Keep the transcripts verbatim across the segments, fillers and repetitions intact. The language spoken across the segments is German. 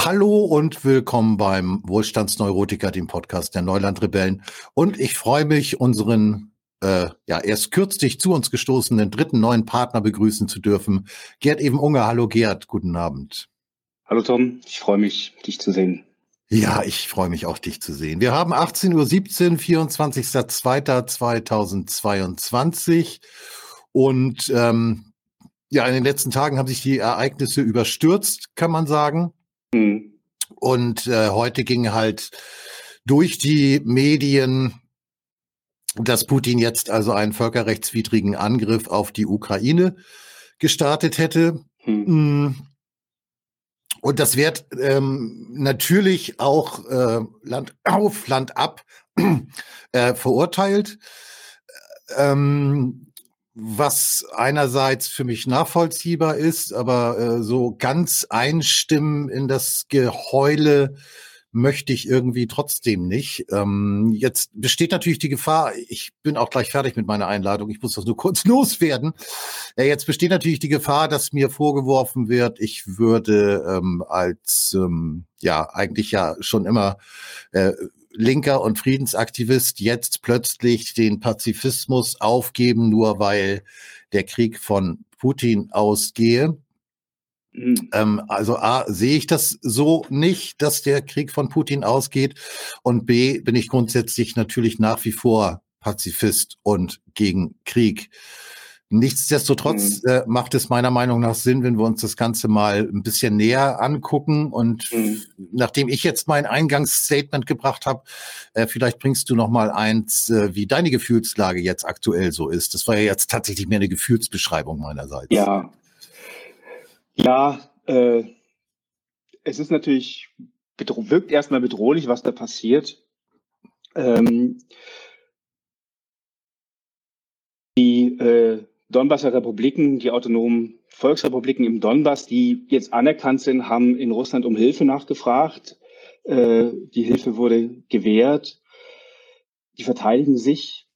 Hallo und willkommen beim Wohlstandsneurotiker, dem Podcast der Neulandrebellen. Und ich freue mich, unseren äh, ja erst kürzlich zu uns gestoßenen dritten neuen Partner begrüßen zu dürfen. Gerd Ebenunger. Hallo Gerd, guten Abend. Hallo Tom, ich freue mich, dich zu sehen. Ja, ich freue mich auch, dich zu sehen. Wir haben achtzehn Uhr siebzehn, vierundzwanzigster zweiter zweitausendzweiundzwanzig und ähm, ja, in den letzten Tagen haben sich die Ereignisse überstürzt, kann man sagen. Hm. Und äh, heute ging halt durch die Medien, dass Putin jetzt also einen völkerrechtswidrigen Angriff auf die Ukraine gestartet hätte. Hm. Und das wird ähm, natürlich auch äh, Land auf, Land ab äh, verurteilt. Ähm, was einerseits für mich nachvollziehbar ist, aber äh, so ganz einstimmen in das Geheule möchte ich irgendwie trotzdem nicht. Ähm, jetzt besteht natürlich die Gefahr, ich bin auch gleich fertig mit meiner Einladung, ich muss das nur kurz loswerden. Äh, jetzt besteht natürlich die Gefahr, dass mir vorgeworfen wird, ich würde ähm, als, ähm, ja, eigentlich ja schon immer äh, Linker und Friedensaktivist jetzt plötzlich den Pazifismus aufgeben, nur weil der Krieg von Putin ausgehe. Hm. Ähm, also A, sehe ich das so nicht, dass der Krieg von Putin ausgeht, und B, bin ich grundsätzlich natürlich nach wie vor Pazifist und gegen Krieg. Nichtsdestotrotz Hm. äh, macht es meiner Meinung nach Sinn, wenn wir uns das Ganze mal ein bisschen näher angucken. Und Hm. nachdem ich jetzt mein Eingangsstatement gebracht habe, äh, vielleicht bringst du noch mal eins, äh, wie deine Gefühlslage jetzt aktuell so ist. Das war ja jetzt tatsächlich mehr eine Gefühlsbeschreibung meinerseits. Ja, ja, äh, es ist natürlich, bedro- wirkt erstmal bedrohlich, was da passiert. Ähm, die äh, Donbasser Republiken, die autonomen Volksrepubliken im Donbass, die jetzt anerkannt sind, haben in Russland um Hilfe nachgefragt. Äh, die Hilfe wurde gewährt. Die verteidigen sich.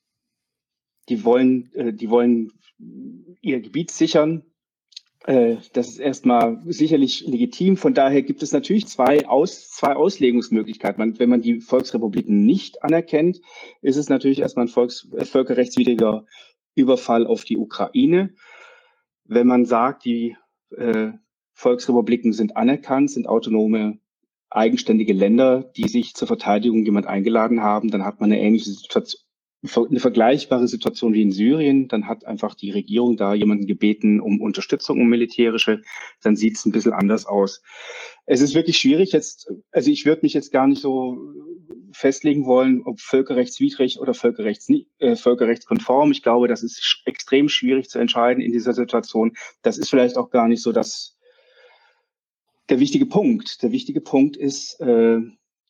Die wollen, äh, die wollen ihr Gebiet sichern. Äh, das ist erstmal sicherlich legitim. Von daher gibt es natürlich zwei, Aus, zwei Auslegungsmöglichkeiten. Man, wenn man die Volksrepubliken nicht anerkennt, ist es natürlich erstmal ein Volks, äh, völkerrechtswidriger Überfall auf die Ukraine. Wenn man sagt, die äh, Volksrepubliken sind anerkannt, sind autonome, eigenständige Länder, die sich zur Verteidigung jemand eingeladen haben, dann hat man eine ähnliche Situation, eine vergleichbare Situation wie in Syrien. Dann hat einfach die Regierung da jemanden gebeten um Unterstützung, um militärische. Dann sieht es ein bisschen anders aus. Es ist wirklich schwierig jetzt, also ich würde mich jetzt gar nicht so festlegen wollen, ob völkerrechtswidrig oder völkerrechts, äh, völkerrechtskonform. Ich glaube, das ist extrem schwierig zu entscheiden in dieser Situation. Das ist vielleicht auch gar nicht so das, der wichtige Punkt. Der wichtige Punkt ist, äh,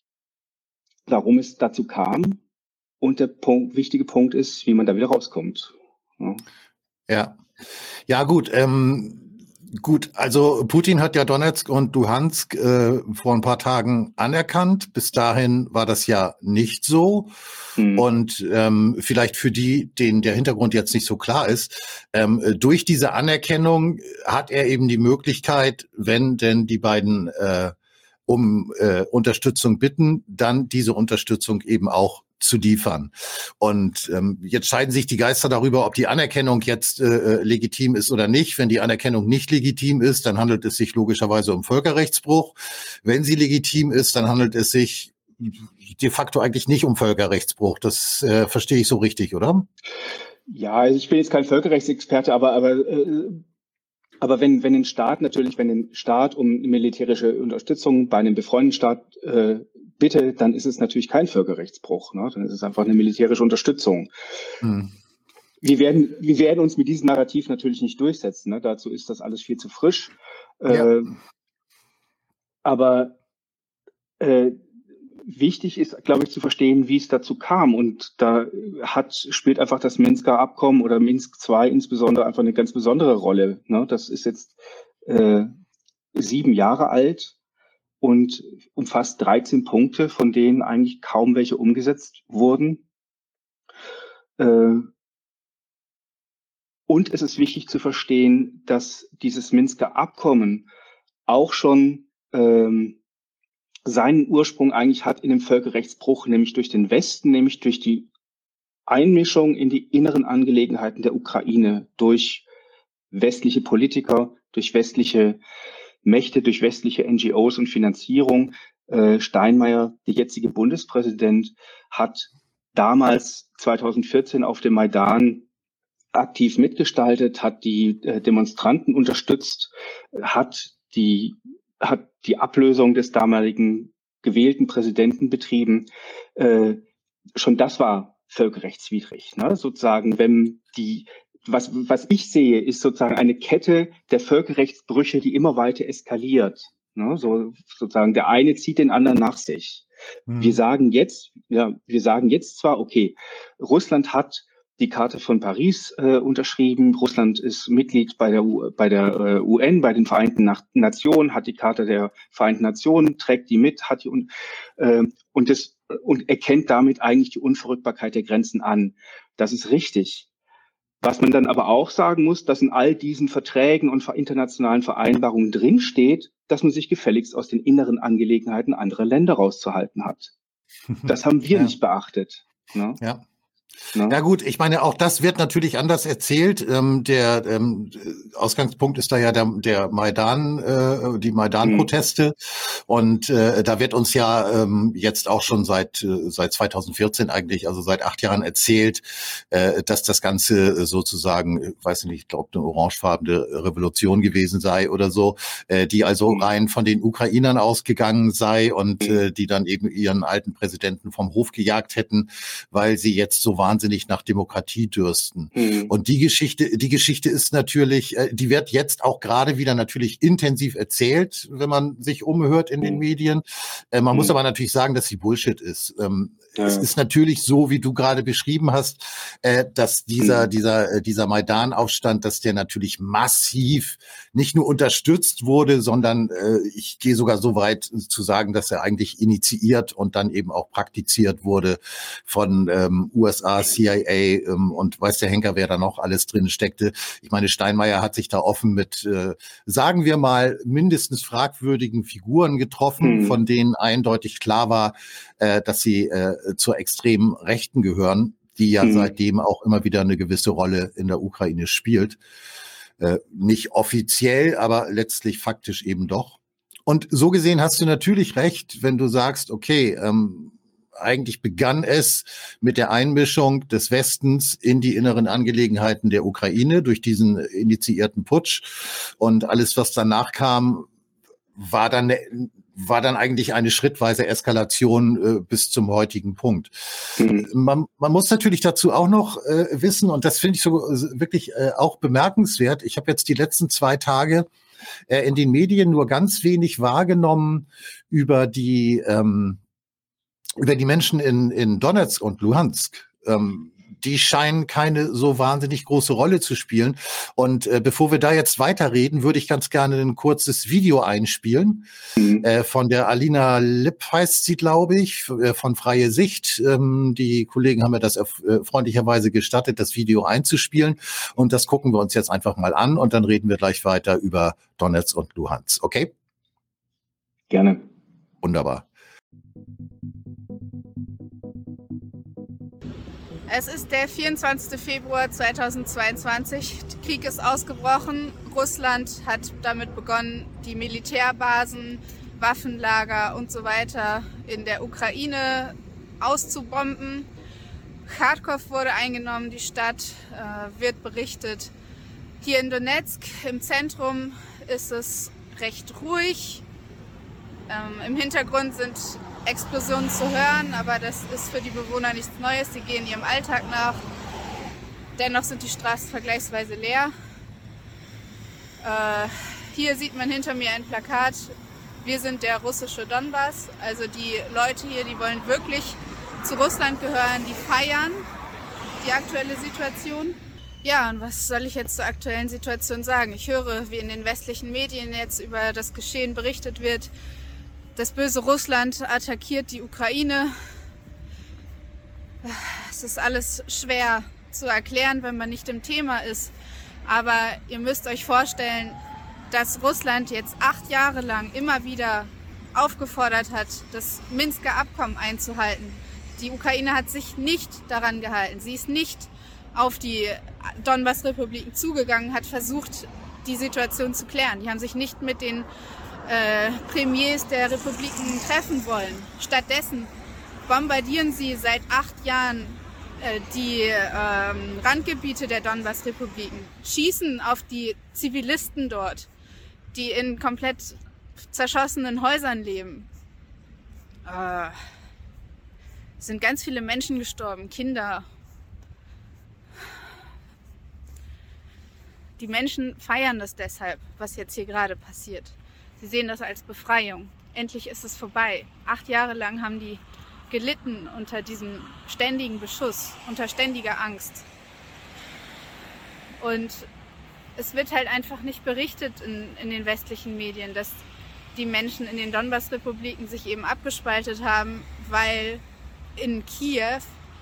warum es dazu kam. Und der Punkt, wichtige Punkt ist, wie man da wieder rauskommt. Ja, Ja, ja gut. Ähm, gut, also Putin hat ja Donetsk und Luhansk äh, vor ein paar Tagen anerkannt. Bis dahin war das ja nicht so. hm. Und ähm, vielleicht für die, denen der Hintergrund jetzt nicht so klar ist, ähm, durch diese Anerkennung hat er eben die Möglichkeit, wenn denn die beiden äh, um äh, Unterstützung bitten, dann diese Unterstützung eben auch zu liefern. Und ähm, jetzt scheiden sich die Geister darüber, ob die Anerkennung jetzt äh, legitim ist oder nicht. Wenn die Anerkennung nicht legitim ist, dann handelt es sich logischerweise um Völkerrechtsbruch. Wenn sie legitim ist, dann handelt es sich de facto eigentlich nicht um Völkerrechtsbruch. Das äh, verstehe ich so richtig, oder? Ja, also ich bin jetzt kein Völkerrechtsexperte, aber, aber, äh, aber wenn, wenn ein Staat natürlich, wenn ein Staat um militärische Unterstützung bei einem befreundeten Staat äh, bittet, dann ist es natürlich kein Völkerrechtsbruch. Ne? Dann ist es einfach eine militärische Unterstützung. Hm. Wir werden, wir werden uns mit diesem Narrativ natürlich nicht durchsetzen. Ne? Dazu ist das alles viel zu frisch. Ja. Äh, aber äh, wichtig ist, glaube ich, zu verstehen, wie es dazu kam. Und da hat, spielt einfach das Minsker Abkommen oder Minsk zwei insbesondere einfach eine ganz besondere Rolle. Ne? Das ist jetzt äh, sieben Jahre alt und umfasst dreizehn Punkte, von denen eigentlich kaum welche umgesetzt wurden. Äh, und es ist wichtig zu verstehen, dass dieses Minsker Abkommen auch schon ähm, seinen Ursprung eigentlich hat in dem Völkerrechtsbruch, nämlich durch den Westen, nämlich durch die Einmischung in die inneren Angelegenheiten der Ukraine durch westliche Politiker, durch westliche Mächte, durch westliche N G Os und Finanzierung. Äh, Steinmeier, der jetzige Bundespräsident, hat damals zweitausendvierzehn auf dem Maidan aktiv mitgestaltet, hat die äh, Demonstranten unterstützt, hat die, hat die Ablösung des damaligen gewählten Präsidenten betrieben. Äh, schon das war völkerrechtswidrig, ne? Sozusagen, wenn die, was, was ich sehe, ist sozusagen eine Kette der Völkerrechtsbrüche, die immer weiter eskaliert. Ne? So, sozusagen, der eine zieht den anderen nach sich. Mhm. Wir sagen jetzt, ja, wir sagen jetzt zwar, okay, Russland hat die Charta von Paris äh, unterschrieben. Russland ist Mitglied bei der, U, bei der äh, U N, bei den Vereinten Nationen, hat die Charta der Vereinten Nationen, trägt die mit, hat die und äh, und das und erkennt damit eigentlich die Unverrückbarkeit der Grenzen an. Das ist richtig. Was man dann aber auch sagen muss, dass in all diesen Verträgen und internationalen Vereinbarungen drinsteht, dass man sich gefälligst aus den inneren Angelegenheiten anderer Länder rauszuhalten hat. Das haben wir ja. nicht beachtet. Ne? Ja. Ja. ja gut, ich meine, auch das wird natürlich anders erzählt. Ähm, der ähm, Ausgangspunkt ist da ja der, der Maidan, äh, die Maidan-Proteste. Mhm. Und äh, da wird uns ja ähm, jetzt auch schon seit äh, seit zweitausendvierzehn eigentlich, also seit acht Jahren erzählt, äh, dass das Ganze sozusagen, weiß nicht, ich glaube, eine orangefarbene Revolution gewesen sei oder so, äh, die also mhm. rein von den Ukrainern ausgegangen sei und mhm. äh, die dann eben ihren alten Präsidenten vom Hof gejagt hätten, weil sie jetzt so wahnsinnig nach Demokratie dürsten. Mhm. Und die Geschichte, die Geschichte ist natürlich, die wird jetzt auch gerade wieder natürlich intensiv erzählt, wenn man sich umhört in mhm. den Medien. Man mhm. muss aber natürlich sagen, dass sie Bullshit ist. Ja. Es ist natürlich so, wie du gerade beschrieben hast, dass dieser, mhm. dieser, dieser Maidan-Aufstand, dass der natürlich massiv nicht nur unterstützt wurde, sondern ich gehe sogar so weit zu sagen, dass er eigentlich initiiert und dann eben auch praktiziert wurde von ähm, U S A, C I A ähm, und weiß der Henker, wer da noch alles drin steckte. Ich meine, Steinmeier hat sich da offen mit, äh, sagen wir mal, mindestens fragwürdigen Figuren getroffen, mhm. von denen eindeutig klar war, äh, dass sie äh, zur extremen Rechten gehören, die ja mhm. seitdem auch immer wieder eine gewisse Rolle in der Ukraine spielt. Äh, nicht offiziell, aber letztlich faktisch eben doch. Und so gesehen hast du natürlich recht, wenn du sagst, okay, ähm, eigentlich begann es mit der Einmischung des Westens in die inneren Angelegenheiten der Ukraine durch diesen initiierten Putsch. Und alles, was danach kam, war dann, war dann eigentlich eine schrittweise Eskalation äh, bis zum heutigen Punkt. Mhm. Man, man muss natürlich dazu auch noch äh, wissen, und das finde ich so wirklich äh, auch bemerkenswert. Ich habe jetzt die letzten zwei Tage äh, in den Medien nur ganz wenig wahrgenommen über die ähm, über die Menschen in, in Donetsk und Luhansk. Ähm, die scheinen keine so wahnsinnig große Rolle zu spielen. Und äh, bevor wir da jetzt weiterreden, würde ich ganz gerne ein kurzes Video einspielen. Mhm. Äh, von der Alina Lipp heißt sie, glaube ich, äh, von Freie Sicht. Ähm, die Kollegen haben mir das äh, freundlicherweise gestattet, das Video einzuspielen. Und das gucken wir uns jetzt einfach mal an. Und dann reden wir gleich weiter über Donetsk und Luhansk. Okay? Gerne. Wunderbar. Es ist der vierundzwanzigster Februar zweitausendzweiundzwanzig. Der Krieg ist ausgebrochen. Russland hat damit begonnen, die Militärbasen, Waffenlager und so weiter in der Ukraine auszubomben. Charkow wurde eingenommen, die Stadt, äh, wird berichtet. Hier in Donetsk im Zentrum ist es recht ruhig. Ähm, Im Hintergrund sind Explosionen zu hören, aber das ist für die Bewohner nichts Neues. Sie gehen ihrem Alltag nach. Dennoch sind die Straßen vergleichsweise leer. Äh, hier sieht man hinter mir ein Plakat. Wir sind der russische Donbass. Also die Leute hier, die wollen wirklich zu Russland gehören, die feiern die aktuelle Situation. Ja, und was soll ich jetzt zur aktuellen Situation sagen? Ich höre, wie in den westlichen Medien jetzt über das Geschehen berichtet wird. Das böse Russland attackiert die Ukraine. Es ist alles schwer zu erklären, wenn man nicht im Thema ist. Aber ihr müsst euch vorstellen, dass Russland jetzt acht Jahre lang immer wieder aufgefordert hat, das Minsker Abkommen einzuhalten. Die Ukraine hat sich nicht daran gehalten. Sie ist nicht auf die Donbass-Republiken zugegangen, hat versucht, die Situation zu klären. Die haben sich nicht mit den äh, Premiers der Republiken treffen wollen. Stattdessen bombardieren sie seit acht Jahren äh, die ähm, Randgebiete der Donbass-Republiken, schießen auf die Zivilisten dort, die in komplett zerschossenen Häusern leben. Äh, es sind ganz viele Menschen gestorben, Kinder. Die Menschen feiern das deshalb, was jetzt hier gerade passiert. Sie sehen das als Befreiung. Endlich ist es vorbei. Acht Jahre lang haben die gelitten unter diesem ständigen Beschuss, unter ständiger Angst. Und es wird halt einfach nicht berichtet in, in den westlichen Medien, dass die Menschen in den Donbass-Republiken sich eben abgespaltet haben, weil in Kiew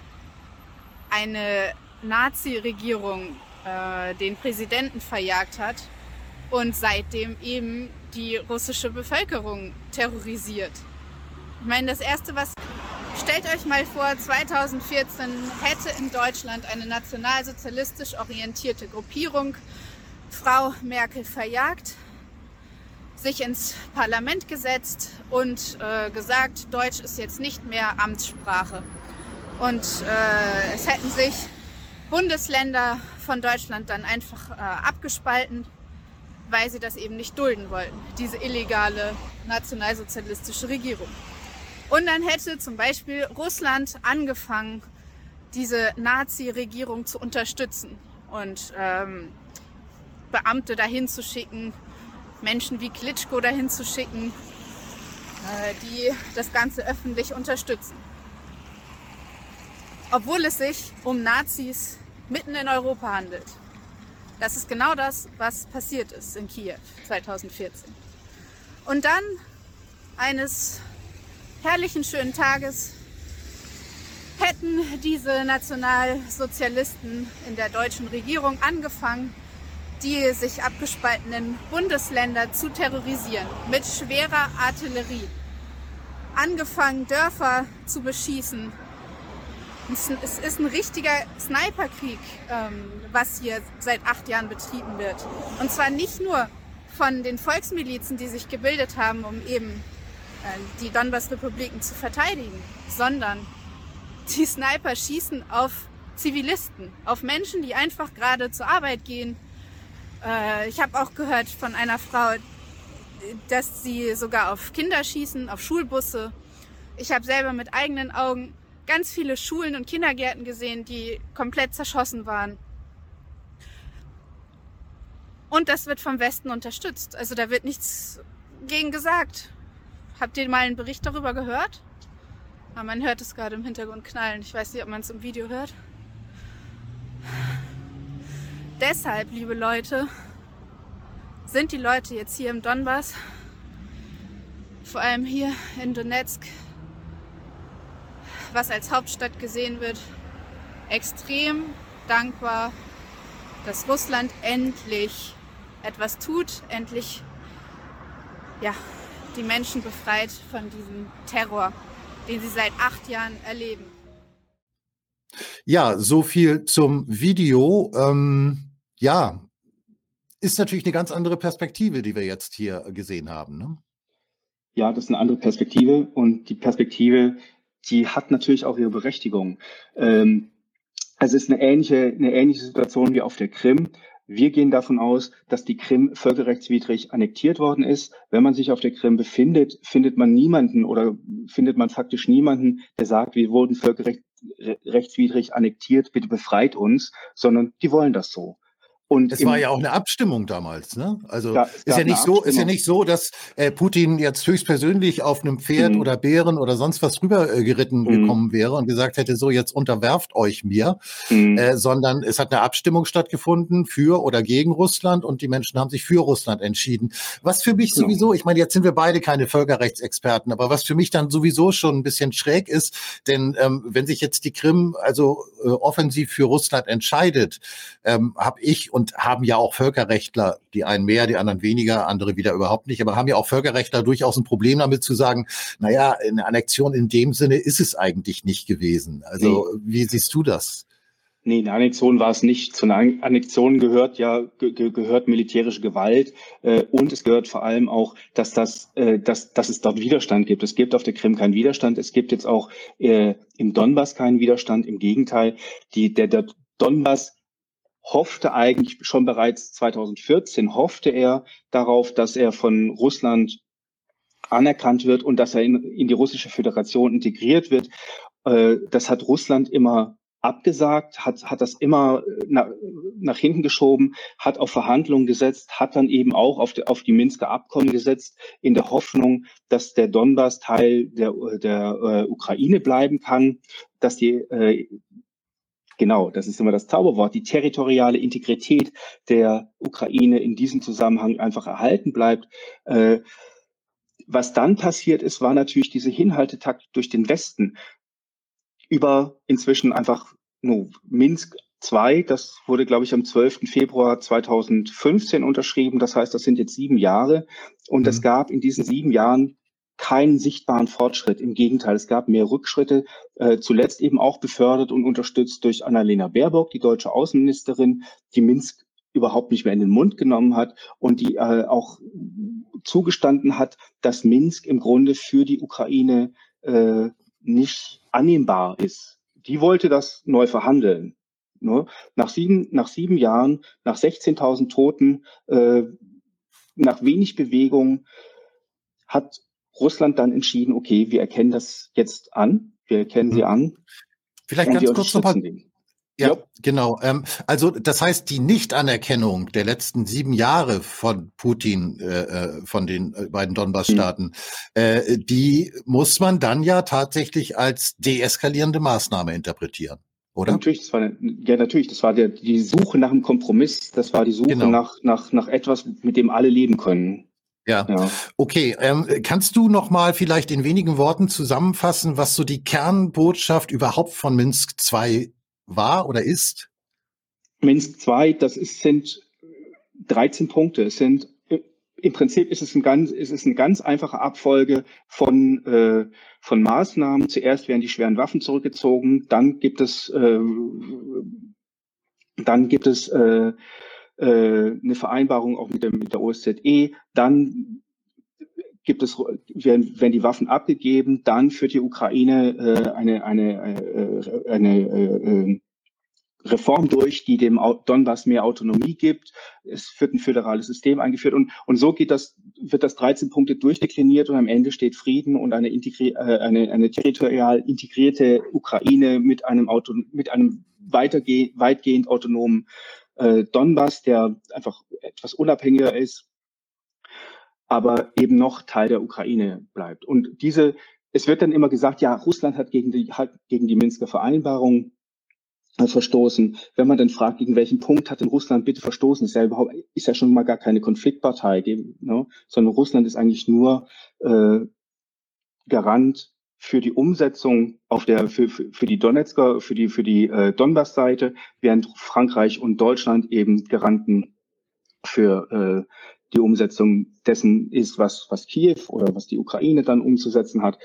eine Nazi-Regierung äh, den Präsidenten verjagt hat und seitdem eben die russische Bevölkerung terrorisiert. Ich meine, das Erste, was... Stellt euch mal vor, zweitausendvierzehn hätte in Deutschland eine nationalsozialistisch orientierte Gruppierung Frau Merkel verjagt, sich ins Parlament gesetzt und äh, gesagt, Deutsch ist jetzt nicht mehr Amtssprache. Und äh, es hätten sich Bundesländer von Deutschland dann einfach äh, abgespalten, weil sie das eben nicht dulden wollten, diese illegale nationalsozialistische Regierung. Und dann hätte zum Beispiel Russland angefangen, diese Nazi-Regierung zu unterstützen und ähm, Beamte dahin zu schicken, Menschen wie Klitschko dahin zu schicken, äh, die das Ganze öffentlich unterstützen. Obwohl es sich um Nazis mitten in Europa handelt. Das ist genau das, was passiert ist in Kiew zweitausendvierzehn. Und dann eines herrlichen schönen Tages hätten diese Nationalsozialisten in der deutschen Regierung angefangen, die sich abgespaltenen Bundesländer zu terrorisieren mit schwerer Artillerie. Angefangen, Dörfer zu beschießen. Es ist ein richtiger Sniperkrieg, was hier seit acht Jahren betrieben wird. Und zwar nicht nur von den Volksmilizen, die sich gebildet haben, um eben die Donbass-Republiken zu verteidigen, sondern die Sniper schießen auf Zivilisten, auf Menschen, die einfach gerade zur Arbeit gehen. Ich habe auch gehört von einer Frau, dass sie sogar auf Kinder schießen, auf Schulbusse. Ich habe selber mit eigenen Augen ganz viele Schulen und Kindergärten gesehen, die komplett zerschossen waren. Und das wird vom Westen unterstützt. Also da wird nichts gegen gesagt. Habt ihr mal einen Bericht darüber gehört? Aber man hört es gerade im Hintergrund knallen. Ich weiß nicht, ob man es im Video hört. Deshalb, liebe Leute, sind die Leute jetzt hier im Donbass, vor allem hier in Donetsk, was als Hauptstadt gesehen wird, extrem dankbar, dass Russland endlich etwas tut, endlich ja, die Menschen befreit von diesem Terror, den sie seit acht Jahren erleben. Ja, so viel zum Video. Ähm, ja, ist natürlich eine ganz andere Perspektive, die wir jetzt hier gesehen haben, ne? Ja, das ist eine andere Perspektive und die Perspektive, die hat natürlich auch ihre Berechtigung. Ähm, also es ist eine ähnliche, eine ähnliche Situation wie auf der Krim. Wir gehen davon aus, dass die Krim völkerrechtswidrig annektiert worden ist. Wenn man sich auf der Krim befindet, findet man niemanden oder findet man faktisch niemanden, der sagt, wir wurden völkerrechtswidrig annektiert, bitte befreit uns, sondern die wollen das so. Und es war ja auch eine Abstimmung damals, ne? Also ja, ist ja nicht so, ist ja nicht so, dass äh, Putin jetzt höchstpersönlich auf einem Pferd mhm. oder Bären oder sonst was rüber äh, geritten mhm. gekommen wäre und gesagt hätte, so jetzt unterwerft euch mir, mhm. äh, sondern es hat eine Abstimmung stattgefunden für oder gegen Russland und die Menschen haben sich für Russland entschieden. Was für mich genau. sowieso, ich meine, jetzt sind wir beide keine Völkerrechtsexperten, aber was für mich dann sowieso schon ein bisschen schräg ist, denn ähm, wenn sich jetzt die Krim also äh, offensiv für Russland entscheidet, ähm, habe ich und haben ja auch Völkerrechtler, die einen mehr, die anderen weniger, andere wieder überhaupt nicht, aber haben ja auch Völkerrechtler durchaus ein Problem damit zu sagen, naja, eine Annexion in dem Sinne ist es eigentlich nicht gewesen. Also nee. Wie siehst du das? Nee, eine Annexion war es nicht. Zu einer Annexion gehört ja ge gehört militärische Gewalt äh, und es gehört vor allem auch, dass das, äh, dass, dass es dort Widerstand gibt. Es gibt auf der Krim keinen Widerstand. Es gibt jetzt auch äh, im Donbass keinen Widerstand. Im Gegenteil, die, der, der Donbass hoffte eigentlich schon bereits zweitausendvierzehn hoffte er darauf, dass er von Russland anerkannt wird und dass er in, in die russische Föderation integriert wird. Äh, das hat Russland immer abgesagt, hat, hat das immer nach, nach hinten geschoben, hat auf Verhandlungen gesetzt, hat dann eben auch auf die, auf die Minsker Abkommen gesetzt, in der Hoffnung, dass der Donbass Teil der, der äh, Ukraine bleiben kann, dass die, äh, genau, das ist immer das Zauberwort, die territoriale Integrität der Ukraine in diesem Zusammenhang einfach erhalten bleibt. Äh, was dann passiert ist, war natürlich diese Hinhaltetaktik durch den Westen, über inzwischen einfach no, Minsk zwei, das wurde, glaube ich, am zwölften Februar zweitausendfünfzehn unterschrieben. Das heißt, das sind jetzt sieben Jahre. Und mhm. es gab in diesen sieben Jahren keinen sichtbaren Fortschritt. Im Gegenteil, es gab mehr Rückschritte, äh, zuletzt eben auch befördert und unterstützt durch Annalena Baerbock, die deutsche Außenministerin, die Minsk überhaupt nicht mehr in den Mund genommen hat und die äh, auch zugestanden hat, dass Minsk im Grunde für die Ukraine äh, nicht annehmbar ist. Die wollte das neu verhandeln. Ne? Nach sieben, nach sieben Jahren, nach sechzehntausend Toten, äh, nach wenig Bewegung hat Russland dann entschieden, okay, wir erkennen das jetzt an, wir erkennen sie an. Vielleicht ganz kurz nochmal. Ja, ja, genau. Ähm, also das heißt, die Nichtanerkennung der letzten sieben Jahre von Putin, äh, von den äh, beiden Donbass-Staaten, mhm. äh, die muss man dann ja tatsächlich als deeskalierende Maßnahme interpretieren, oder? Natürlich, das war eine, ja natürlich, das war der, die Suche nach einem Kompromiss, das war die Suche genau. nach, nach, nach etwas, mit dem alle leben können. Ja, ja. Okay. Ähm, kannst du noch mal vielleicht in wenigen Worten zusammenfassen, was so die Kernbotschaft überhaupt von Minsk zwei war oder ist? Minsk zwei, das ist, sind dreizehn Punkte. Es sind im Prinzip ist es ein ganz, ist es eine ganz einfache Abfolge von äh, von Maßnahmen. Zuerst werden die schweren Waffen zurückgezogen, dann gibt es äh, dann gibt es äh, äh, eine Vereinbarung auch mit der mit der O S Z E. Dann gibt es werden, werden die Waffen abgegeben. Dann führt die Ukraine äh, eine eine äh, eine äh, Reform durch, die dem Donbass mehr Autonomie gibt. Es wird ein föderales System eingeführt und, und so geht das, wird das dreizehn Punkte durchdekliniert und am Ende steht Frieden und eine, integri äh, eine, eine territorial integrierte Ukraine mit einem, Auto mit einem weitergeh weitgehend autonomen äh, Donbass, der einfach etwas unabhängiger ist, aber eben noch Teil der Ukraine bleibt. Und diese, es wird dann immer gesagt, ja, Russland hat gegen die, hat gegen die Minsker Vereinbarung verstoßen. Wenn man dann fragt, gegen welchen Punkt hat denn Russland bitte verstoßen, ist ja überhaupt, ist ja schon mal gar keine Konfliktpartei, ne? Sondern Russland ist eigentlich nur äh, Garant für die Umsetzung auf der für, für, für die Donetsker, für die für die äh, Donbass-Seite, während Frankreich und Deutschland eben Garanten für äh, die Umsetzung dessen ist, was was Kiew oder was die Ukraine dann umzusetzen hat.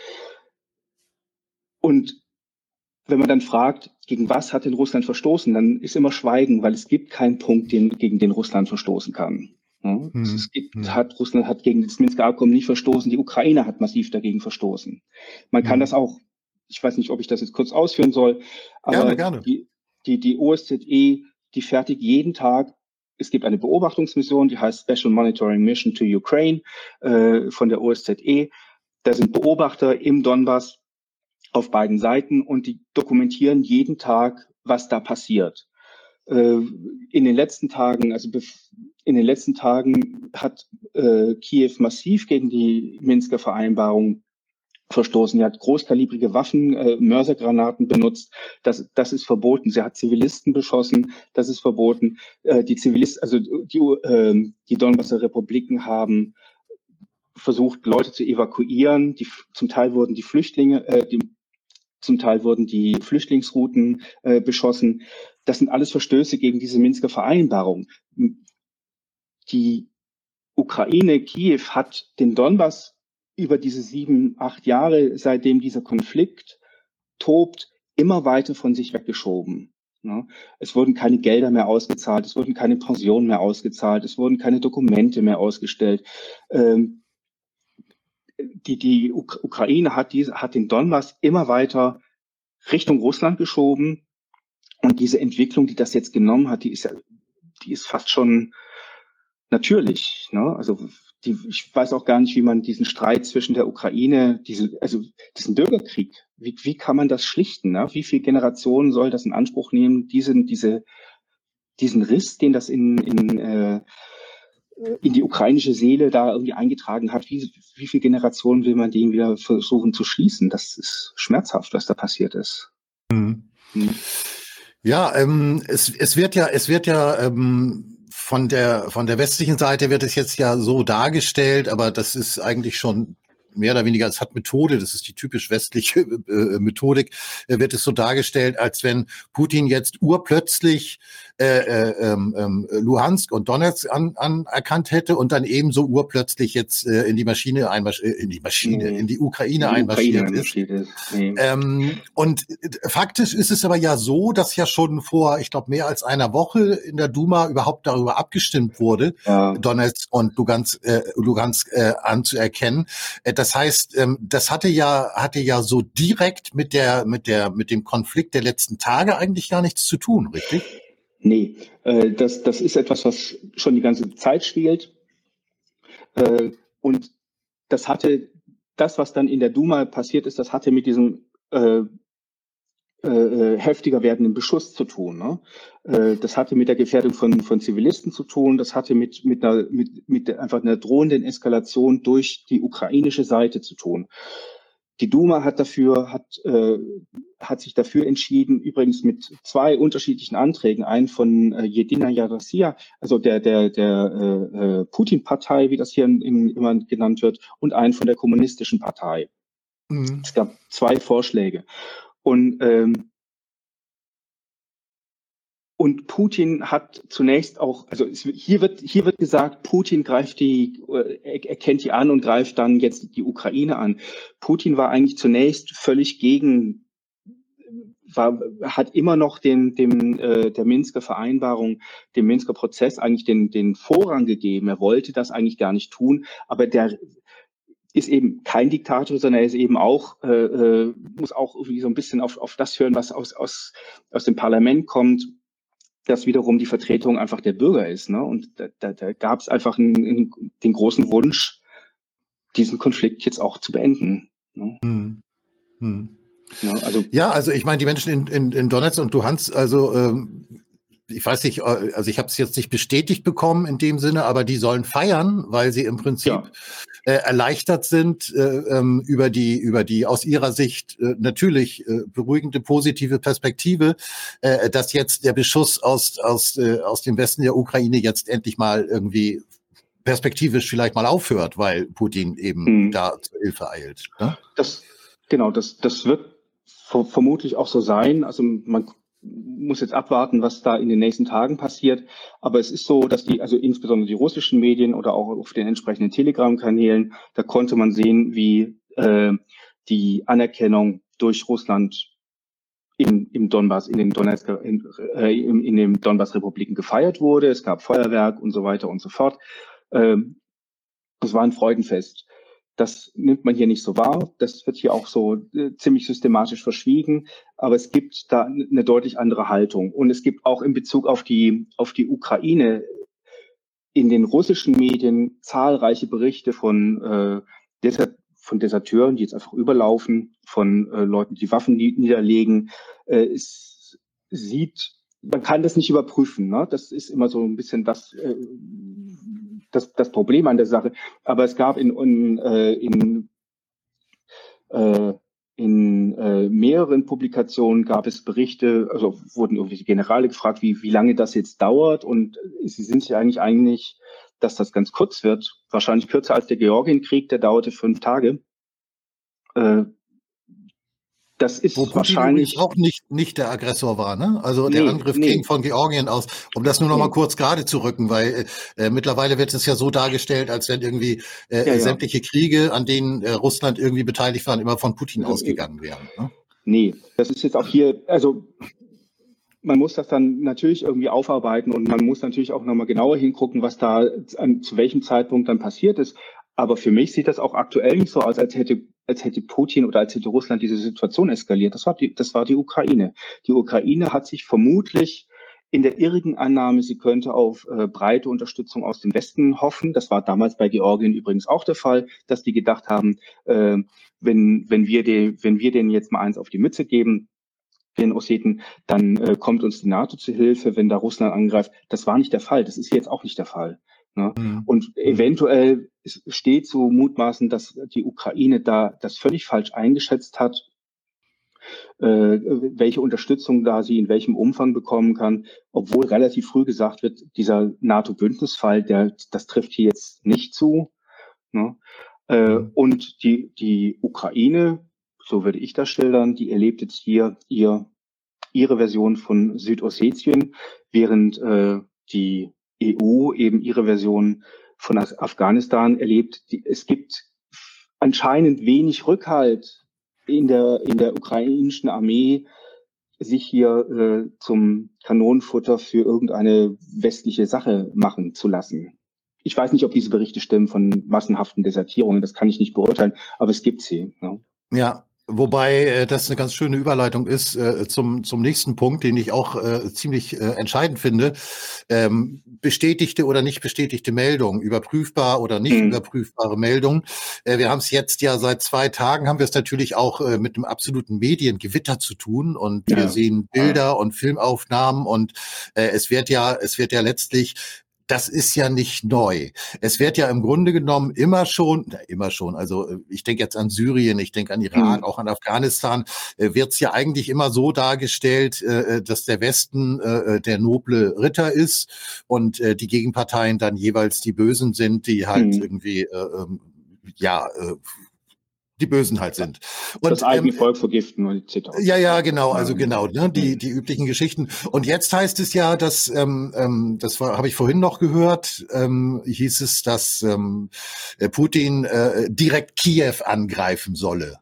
Und wenn man dann fragt, gegen was hat denn Russland verstoßen, dann ist immer Schweigen, weil es gibt keinen Punkt, den, gegen den Russland verstoßen kann. Ja? Hm. Es gibt, hm. hat, Russland hat gegen das Minsker Abkommen nicht verstoßen, die Ukraine hat massiv dagegen verstoßen. Man hm. kann das auch, ich weiß nicht, ob ich das jetzt kurz ausführen soll, aber gerne, gerne. Die, die, die O S Z E, die fertigt jeden Tag, es gibt eine Beobachtungsmission, die heißt Special Monitoring Mission to Ukraine äh, von der O S Z E. Da sind Beobachter im Donbass auf beiden Seiten und die dokumentieren jeden Tag, was da passiert. Äh, in den letzten Tagen, also in den letzten Tagen hat äh, Kiew massiv gegen die Minsker Vereinbarung verstoßen. Sie hat großkalibrige Waffen, äh, Mörsergranaten benutzt. Das, das ist verboten. Sie hat Zivilisten beschossen. Das ist verboten. Äh, die Zivilisten, also die, äh, die Donbasser Republiken haben versucht, Leute zu evakuieren. Die, zum Teil wurden die Flüchtlinge, äh, die zum Teil wurden die Flüchtlingsrouten äh, beschossen. Das sind alles Verstöße gegen diese Minsker Vereinbarung. Die Ukraine, Kiew, hat den Donbass über diese sieben, acht Jahre, seitdem dieser Konflikt tobt, immer weiter von sich weggeschoben. Ja, es wurden keine Gelder mehr ausgezahlt, es wurden keine Pensionen mehr ausgezahlt, es wurden keine Dokumente mehr ausgestellt. Ähm, die die Uk- Ukraine hat, diese, hat den Donbass immer weiter Richtung Russland geschoben. Und diese Entwicklung, die das jetzt genommen hat, die ist ja, die ist fast schon natürlich. Ne? Also die, ich weiß auch gar nicht, wie man diesen Streit zwischen der Ukraine, diese, also diesen Bürgerkrieg, wie, wie kann man das schlichten? Ne? Wie viele Generationen soll das in Anspruch nehmen, diesen, diese, diesen Riss, den das in, in, äh, in die ukrainische Seele da irgendwie eingetragen hat, wie, wie viele Generationen will man den wieder versuchen zu schließen? Das ist schmerzhaft, was da passiert ist. Mhm. Hm. Ja, ähm, es, es wird ja, es wird ja ähm, von der von der westlichen Seite wird es jetzt ja so dargestellt, aber das ist eigentlich schon mehr oder weniger, es hat Methode, das ist die typisch westliche äh, Methodik, äh, wird es so dargestellt, als wenn Putin jetzt urplötzlich äh, äh, äh, Luhansk und Donetsk an, anerkannt hätte und dann ebenso urplötzlich jetzt äh, in die Maschine einmarsch äh, in die Maschine, Nee. in die Ukraine In die einmarschiert Ukraine ist. einmarschiert ist. Nee. Ähm, und faktisch ist es aber ja so, dass ja schon vor, ich glaube, mehr als einer Woche in der Duma überhaupt darüber abgestimmt wurde, Ja. Donetsk und Lugansk, äh, Lugansk äh, anzuerkennen. Äh, das heißt, ähm, das hatte ja hatte ja so direkt mit der mit der mit dem Konflikt der letzten Tage eigentlich gar nichts zu tun, richtig? Nee, äh, das, das ist etwas, was schon die ganze Zeit spielt. Äh, und das hatte, das, was dann in der Duma passiert ist, das hatte mit diesem äh, äh, heftiger werdenden Beschuss zu tun. Ne? Äh, das hatte mit der Gefährdung von, von Zivilisten zu tun, das hatte mit, mit, einer, mit, mit der, einfach einer drohenden Eskalation durch die ukrainische Seite zu tun. Die Duma hat dafür, hat, äh, hat sich dafür entschieden, übrigens mit zwei unterschiedlichen Anträgen, einen von äh, Jedina Yarossia, also der, der, der äh, Putin-Partei, wie das hier in, in, immer genannt wird, und einen von der Kommunistischen Partei. Mhm. Es gab zwei Vorschläge. Und, ähm, und Putin hat zunächst auch, also es, hier wird hier wird gesagt, Putin greift die, er, erkennt die an und greift dann jetzt die Ukraine an. Putin war eigentlich zunächst völlig gegen, war, hat immer noch den, dem äh, der Minsker Vereinbarung, dem Minsker Prozess eigentlich den den Vorrang gegeben. Er wollte das eigentlich gar nicht tun, aber der ist eben kein Diktator, sondern er ist eben auch, äh, muss auch irgendwie so ein bisschen auf, auf das hören, was aus, aus, aus dem Parlament kommt, das wiederum die Vertretung einfach der Bürger ist. Ne? Und da, da, da gab es einfach einen, einen, den großen Wunsch, diesen Konflikt jetzt auch zu beenden. Ne? Mhm. Mhm. Ja, also, ja, also ich meine, die Menschen in, in, in Donetsk und Luhansk, also ähm, ich weiß nicht, also ich habe es jetzt nicht bestätigt bekommen in dem Sinne, aber die sollen feiern, weil sie im Prinzip ja. äh, erleichtert sind äh, ähm, über die über die aus ihrer Sicht äh, natürlich äh, beruhigende positive Perspektive, äh, dass jetzt der Beschuss aus aus äh, aus dem Westen der Ukraine jetzt endlich mal irgendwie perspektivisch vielleicht mal aufhört, weil Putin eben hm. da zur Hilfe eilt. Ne? Das genau, das das wird ver- vermutlich auch so sein. Also man muss jetzt abwarten, was da in den nächsten Tagen passiert. Aber es ist so, dass die, also insbesondere die russischen Medien oder auch auf den entsprechenden Telegram-Kanälen, da konnte man sehen, wie äh, die Anerkennung durch Russland in, im Donbass, in den Donetsk, in, äh, in, in den Donbass-Republiken gefeiert wurde. Es gab Feuerwerk und so weiter und so fort. Ähm, es war ein Freudenfest. Das nimmt man hier nicht so wahr. Das wird hier auch so äh, ziemlich systematisch verschwiegen. Aber es gibt da eine deutlich andere Haltung. Und es gibt auch in Bezug auf die, auf die Ukraine in den russischen Medien zahlreiche Berichte von, äh, Desert, von Deserteuren, die jetzt einfach überlaufen, von äh, Leuten, die Waffen niederlegen. Äh, es sieht, man kann das nicht überprüfen. Ne? Das ist immer so ein bisschen das, äh, das, das Problem an der Sache. Aber es gab in, in, äh, in, äh, in äh, mehreren Publikationen gab es Berichte, also wurden irgendwelche Generale gefragt, wie, wie lange das jetzt dauert. Und sie sind sich eigentlich eigentlich, dass das ganz kurz wird. Wahrscheinlich kürzer als der Georgienkrieg, der dauerte fünf Tage. Äh, Das ist Wo Putin wahrscheinlich übrigens auch nicht, nicht der Aggressor war, ne? Also der nee, Angriff nee, ging von Georgien aus, um das nur noch nee. mal kurz gerade zu rücken, weil äh, mittlerweile wird es ja so dargestellt, als wenn irgendwie äh, Ja, ja. sämtliche Kriege, an denen äh, Russland irgendwie beteiligt war, immer von Putin Also, ausgegangen wären. Ne? Nee, das ist jetzt auch hier, also man muss das dann natürlich irgendwie aufarbeiten und man muss natürlich auch nochmal genauer hingucken, was da an, zu welchem Zeitpunkt dann passiert ist. Aber für mich sieht das auch aktuell nicht so aus, als hätte, als hätte Putin oder als hätte Russland diese Situation eskaliert. Das war die, das war die Ukraine. Die Ukraine hat sich vermutlich in der irrigen Annahme, sie könnte auf äh, breite Unterstützung aus dem Westen hoffen. Das war damals bei Georgien übrigens auch der Fall, dass die gedacht haben, äh, wenn, wenn wir die, wenn wir denen jetzt mal eins auf die Mütze geben, den Osseten, dann äh, kommt uns die NATO zu Hilfe, wenn da Russland angreift. Das war nicht der Fall. Das ist jetzt auch nicht der Fall. Ne? Mhm. Und eventuell steht zu mutmaßen, dass die Ukraine da das völlig falsch eingeschätzt hat, äh, welche Unterstützung da sie in welchem Umfang bekommen kann, obwohl relativ früh gesagt wird, dieser NATO-Bündnisfall, der, das trifft hier jetzt nicht zu. Ne? Äh, Mhm. Und die, die Ukraine, so würde ich das schildern, die erlebt jetzt hier ihr, ihre Version von Südossetien, während äh, die E U eben ihre Version von Afghanistan erlebt. Die, es gibt anscheinend wenig Rückhalt in der, in der ukrainischen Armee, sich hier äh, zum Kanonenfutter für irgendeine westliche Sache machen zu lassen. Ich weiß nicht, ob diese Berichte stimmen von massenhaften Desertierungen, das kann ich nicht beurteilen, aber es gibt sie. Ja. Ja, wobei äh, das eine ganz schöne Überleitung ist äh, zum zum nächsten Punkt, den ich auch äh, ziemlich äh, entscheidend finde. Ähm, bestätigte oder nicht bestätigte Meldungen, überprüfbar oder nicht Mhm. überprüfbare Meldungen. Äh, wir haben es jetzt ja seit zwei Tagen, haben wir es natürlich auch äh, mit einem absoluten Mediengewitter zu tun und wir Ja. sehen Bilder und Filmaufnahmen und äh, es wird ja, es wird ja letztlich das ist ja nicht neu. Es wird ja im Grunde genommen immer schon, na, immer schon, also ich denke jetzt an Syrien, ich denke an Irak, Mhm. auch an Afghanistan, äh, wird es ja eigentlich immer so dargestellt, äh, dass der Westen äh, der noble Ritter ist und äh, die Gegenparteien dann jeweils die Bösen sind, die halt Mhm. irgendwie, äh, ähm, ja, äh, die Bösen halt sind. Und Das eigene ähm, Volk vergiften und et cetera. ja, ja, genau, Ja, also genau, ne, die Mhm. die üblichen Geschichten. Und jetzt heißt es ja, dass ähm, ähm, das war, habe ich vorhin noch gehört, ähm, hieß es, dass ähm, äh, Putin äh, direkt Kiew angreifen solle.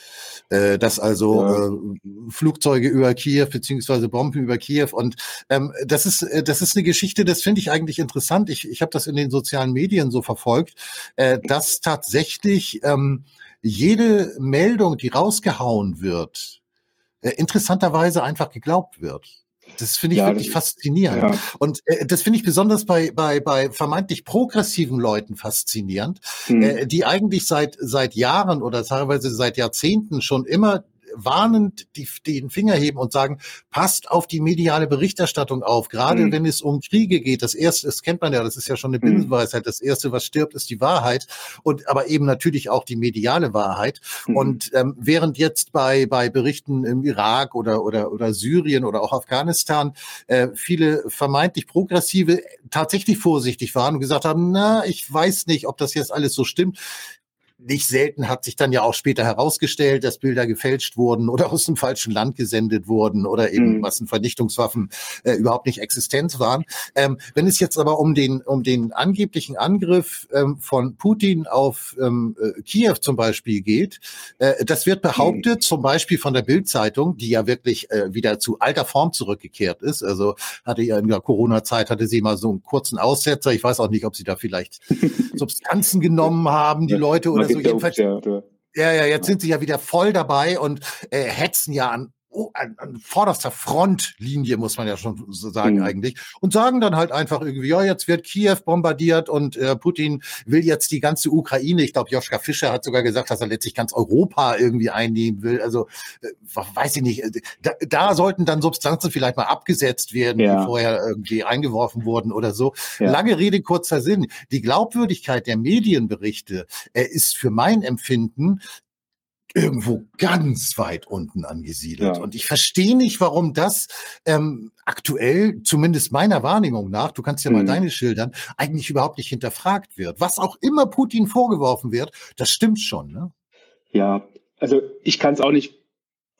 Äh, dass also Ja. äh, Flugzeuge über Kiew beziehungsweise Bomben über Kiew und ähm, das ist äh, das ist eine Geschichte, das finde ich eigentlich interessant. Ich ich habe das in den sozialen Medien so verfolgt, äh, dass tatsächlich ähm, jede Meldung, die rausgehauen wird, äh, interessanterweise einfach geglaubt wird. Das finde ich Ja, wirklich das- faszinierend. ja. Und äh, das finde ich besonders bei, bei, bei vermeintlich progressiven Leuten faszinierend, Mhm. äh, die eigentlich seit, seit Jahren oder teilweise seit Jahrzehnten schon immer warnend die, den Finger heben und sagen, passt auf die mediale Berichterstattung auf, gerade Mhm. wenn es um Kriege geht. Das erste, das kennt man ja, das ist ja schon eine Mhm. Binsenweisheit, das erste, was stirbt, ist die Wahrheit und aber eben natürlich auch die mediale Wahrheit. Mhm. Und ähm, während jetzt bei bei Berichten im Irak oder oder oder Syrien oder auch Afghanistan äh, viele vermeintlich Progressive tatsächlich vorsichtig waren und gesagt haben, na, ich weiß nicht, ob das jetzt alles so stimmt. Nicht selten hat sich dann ja auch später herausgestellt, dass Bilder gefälscht wurden oder aus dem falschen Land gesendet wurden oder eben Mhm. Massenvernichtungswaffen äh, überhaupt nicht existent waren. Ähm, wenn es jetzt aber um den um den angeblichen Angriff ähm, von Putin auf ähm, äh, Kiew zum Beispiel geht, äh, das wird behauptet, Mhm. zum Beispiel von der Bild-Zeitung, die ja wirklich äh, wieder zu alter Form zurückgekehrt ist. Also hatte ja in der Corona-Zeit hatte sie mal so einen kurzen Aussetzer. Ich weiß auch nicht, ob sie da vielleicht Substanzen genommen haben, die Leute oder so. Jedenfalls, Ja, ja. ja, ja, jetzt sind sie ja wieder voll dabei und äh, hetzen ja an, oh, an, an vorderster Frontlinie, muss man ja schon so sagen Mhm. eigentlich, und sagen dann halt einfach irgendwie, ja, jetzt wird Kiew bombardiert und äh, Putin will jetzt die ganze Ukraine, ich glaube, Joschka Fischer hat sogar gesagt, dass er letztlich ganz Europa irgendwie einnehmen will, also äh, weiß ich nicht, da, da sollten dann Substanzen vielleicht mal abgesetzt werden, Ja. die vorher irgendwie eingeworfen wurden oder so. Ja. Lange Rede, kurzer Sinn. Die Glaubwürdigkeit der Medienberichte äh, ist für mein Empfinden irgendwo ganz weit unten angesiedelt. Ja. Und ich verstehe nicht, warum das ähm, aktuell, zumindest meiner Wahrnehmung nach, du kannst ja mal Mhm. deine schildern, eigentlich überhaupt nicht hinterfragt wird. Was auch immer Putin vorgeworfen wird, das stimmt schon. Ne? Ja, also ich kann es auch nicht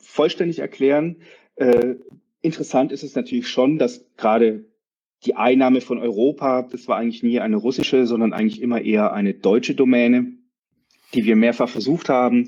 vollständig erklären. Äh, interessant ist es natürlich schon, dass gerade die Einnahme von Europa, das war eigentlich nie eine russische, sondern eigentlich immer eher eine deutsche Domäne, die wir mehrfach versucht haben.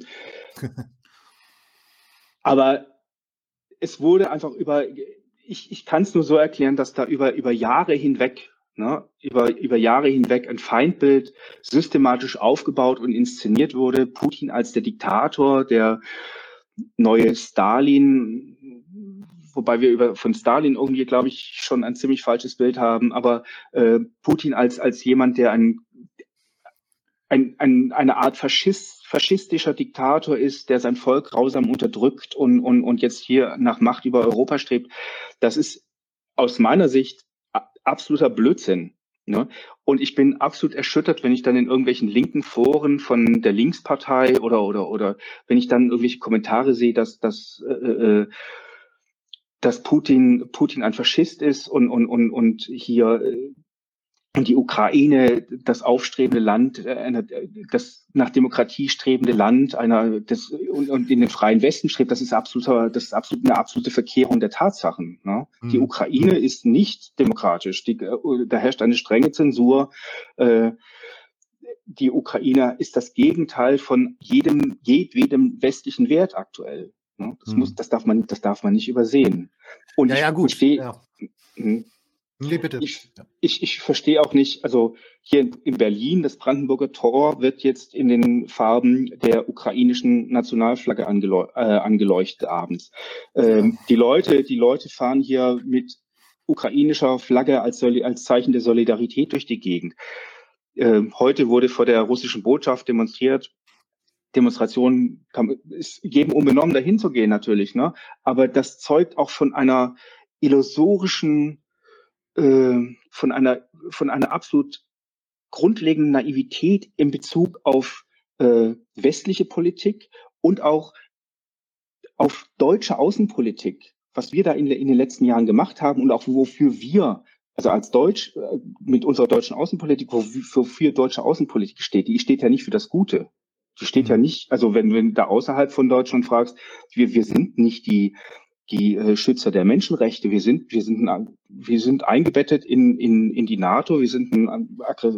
Aber es wurde einfach über, ich, ich kann es nur so erklären, dass da über, über Jahre hinweg, ne, über, über Jahre hinweg ein Feindbild systematisch aufgebaut und inszeniert wurde. Putin als der Diktator, der neue Stalin, wobei wir über von Stalin irgendwie, glaube ich, schon ein ziemlich falsches Bild haben, aber äh, Putin als, als jemand, der ein, ein, ein, eine Art Faschist, faschistischer Diktator ist, der sein Volk grausam unterdrückt und, und, und jetzt hier nach Macht über Europa strebt, das ist aus meiner Sicht absoluter Blödsinn. Ne? Und ich bin absolut erschüttert, wenn ich dann in irgendwelchen linken Foren von der Linkspartei oder oder oder wenn ich dann irgendwelche Kommentare sehe, dass dass äh, dass Putin Putin ein Faschist ist und und und und hier äh, und die Ukraine das aufstrebende Land, äh, das nach Demokratie strebende Land einer das und, und in den freien Westen strebt, das ist absoluter, das ist absolut eine absolute Verkehrung der Tatsachen. Ne? Mhm. Die Ukraine ist nicht demokratisch. Die, da herrscht eine strenge Zensur. Äh, die Ukraine ist das Gegenteil von jedem jedwedem westlichen Wert aktuell. Ne? Das mhm. muss, das darf man, das darf man nicht übersehen. Und ja, ich ja, gut. verstehe. Ja. Mh, Nee, bitte. Ich, ich, ich verstehe auch nicht, also hier in Berlin, das Brandenburger Tor wird jetzt in den Farben der ukrainischen Nationalflagge angeleu äh, angeleuchtet abends. Ähm, die Leute, die Leute fahren hier mit ukrainischer Flagge als, als Zeichen der Solidarität durch die Gegend. Ähm, heute wurde vor der russischen Botschaft demonstriert. Demonstrationen kann, ist jedem unbenommen dahin zu gehen natürlich, ne? Aber das zeugt auch von einer illusorischen von einer von einer absolut grundlegenden Naivität in Bezug auf äh, westliche Politik und auch auf deutsche Außenpolitik, was wir da in, in den letzten Jahren gemacht haben und auch wofür wir, also als Deutsch, äh, mit unserer deutschen Außenpolitik, wofür deutsche Außenpolitik steht. Die steht ja nicht für das Gute. Die steht mhm. ja nicht, also wenn du da außerhalb von Deutschland fragst, wir, wir sind nicht die die äh, Schützer der Menschenrechte. Wir sind, wir sind, ein, wir sind eingebettet in, in, in die NATO. Wir sind ein, ein,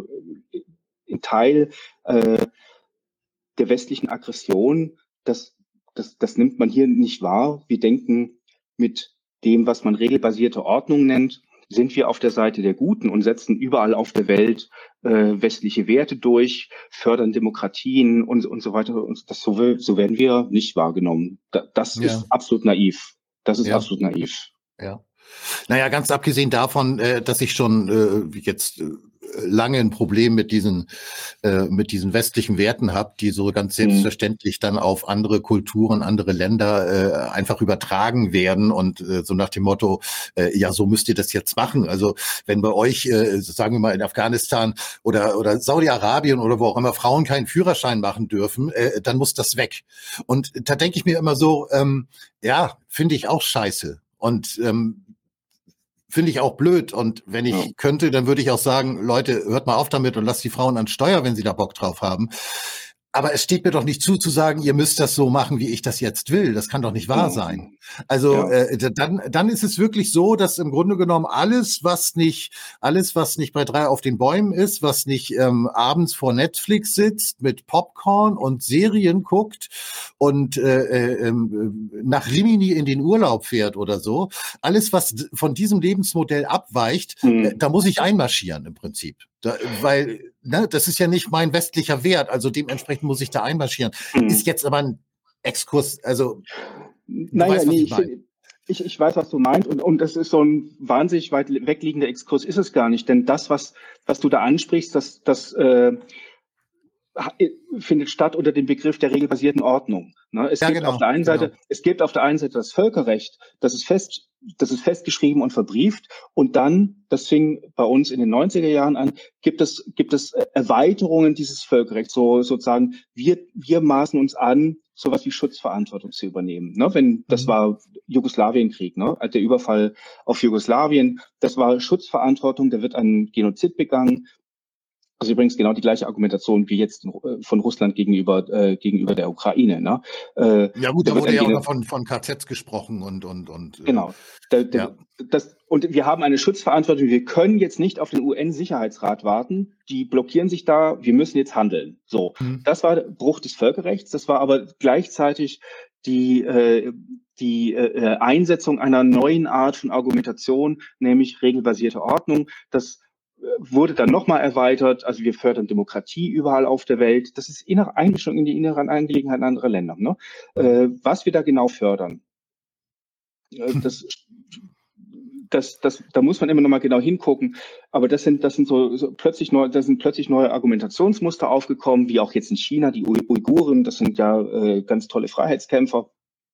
ein Teil äh, der westlichen Aggression. Das, das, das nimmt man hier nicht wahr. Wir denken mit dem, was man regelbasierte Ordnung nennt, sind wir auf der Seite der Guten und setzen überall auf der Welt äh, westliche Werte durch, fördern Demokratien und, und so weiter. Und das, so, so werden wir nicht wahrgenommen. Da, das ja. ist absolut naiv. Das ist ja. absolut naiv. Ja. Naja, ganz abgesehen davon, äh, dass ich schon äh, jetzt äh, lange ein Problem mit diesen äh, mit diesen westlichen Werten habe, die so ganz selbstverständlich dann auf andere Kulturen, andere Länder äh, einfach übertragen werden und äh, so nach dem Motto, äh, ja, so müsst ihr das jetzt machen. Also wenn bei euch, äh, sagen wir mal in Afghanistan oder oder Saudi-Arabien oder wo auch immer Frauen keinen Führerschein machen dürfen, äh, dann muss das weg. Und da denke ich mir immer so, ähm, ja, finde ich auch scheiße. Und ähm, finde ich auch blöd. Und wenn ich ja. könnte, dann würde ich auch sagen, Leute, hört mal auf damit und lasst die Frauen an Steuer, wenn sie da Bock drauf haben. Aber es steht mir doch nicht zu, zu sagen, ihr müsst das so machen, wie ich das jetzt will. Das kann doch nicht wahr sein. Also ja. äh, dann, dann ist es wirklich so, dass im Grunde genommen alles, was nicht, alles, was nicht bei drei auf den Bäumen ist, was nicht ähm, abends vor Netflix sitzt mit Popcorn und Serien guckt und äh, äh, nach Rimini in den Urlaub fährt oder so, alles, was von diesem Lebensmodell abweicht, mhm. äh, da muss ich einmarschieren im Prinzip. Da, weil, ne, das ist ja nicht mein westlicher Wert, also dementsprechend muss ich da einmarschieren. Mhm. Ist jetzt aber ein Exkurs, also du naja, weißt, was nee, ich, ich, ich, ich weiß, was du meinst und, und das ist so ein wahnsinnig weit wegliegender Exkurs, ist es gar nicht, denn das, was, was du da ansprichst, das, das äh, findet statt unter dem Begriff der regelbasierten Ordnung. Ne? Es, ja, gibt genau, auf der einen Seite, genau. es gibt auf der einen Seite das Völkerrecht, das ist fest, das ist festgeschrieben und verbrieft. Und dann, das fing bei uns in den neunziger Jahren an, gibt es, gibt es Erweiterungen dieses Völkerrechts. So, sozusagen, wir, wir maßen uns an, sowas wie Schutzverantwortung zu übernehmen. Ne? Wenn, das war Jugoslawienkrieg, ne? Der Überfall auf Jugoslawien, das war Schutzverantwortung, da wird ein Genozid begangen. Also übrigens genau die gleiche Argumentation wie jetzt von Russland gegenüber äh, gegenüber der Ukraine. Ne? Äh, ja gut, da wurde ja auch noch von, von K Zs gesprochen und und und. Genau. Da, da, ja. das, und wir haben eine Schutzverantwortung. Wir können jetzt nicht auf den U N-Sicherheitsrat warten. Die blockieren sich da. Wir müssen jetzt handeln. So, hm. Das war Bruch des Völkerrechts. Das war aber gleichzeitig die äh, die äh, Einsetzung einer neuen Art von Argumentation, nämlich regelbasierte Ordnung. Das wurde dann nochmal erweitert, also wir fördern Demokratie überall auf der Welt. Das ist innere Einmischung in die inneren Angelegenheiten anderer Länder. Ne? Äh, was wir da genau fördern, äh, das, das, das, da muss man immer nochmal genau hingucken. Aber das sind, das sind so, so plötzlich neu, da sind plötzlich neue Argumentationsmuster aufgekommen, wie auch jetzt in China die Uiguren. Das sind ja äh, ganz tolle Freiheitskämpfer.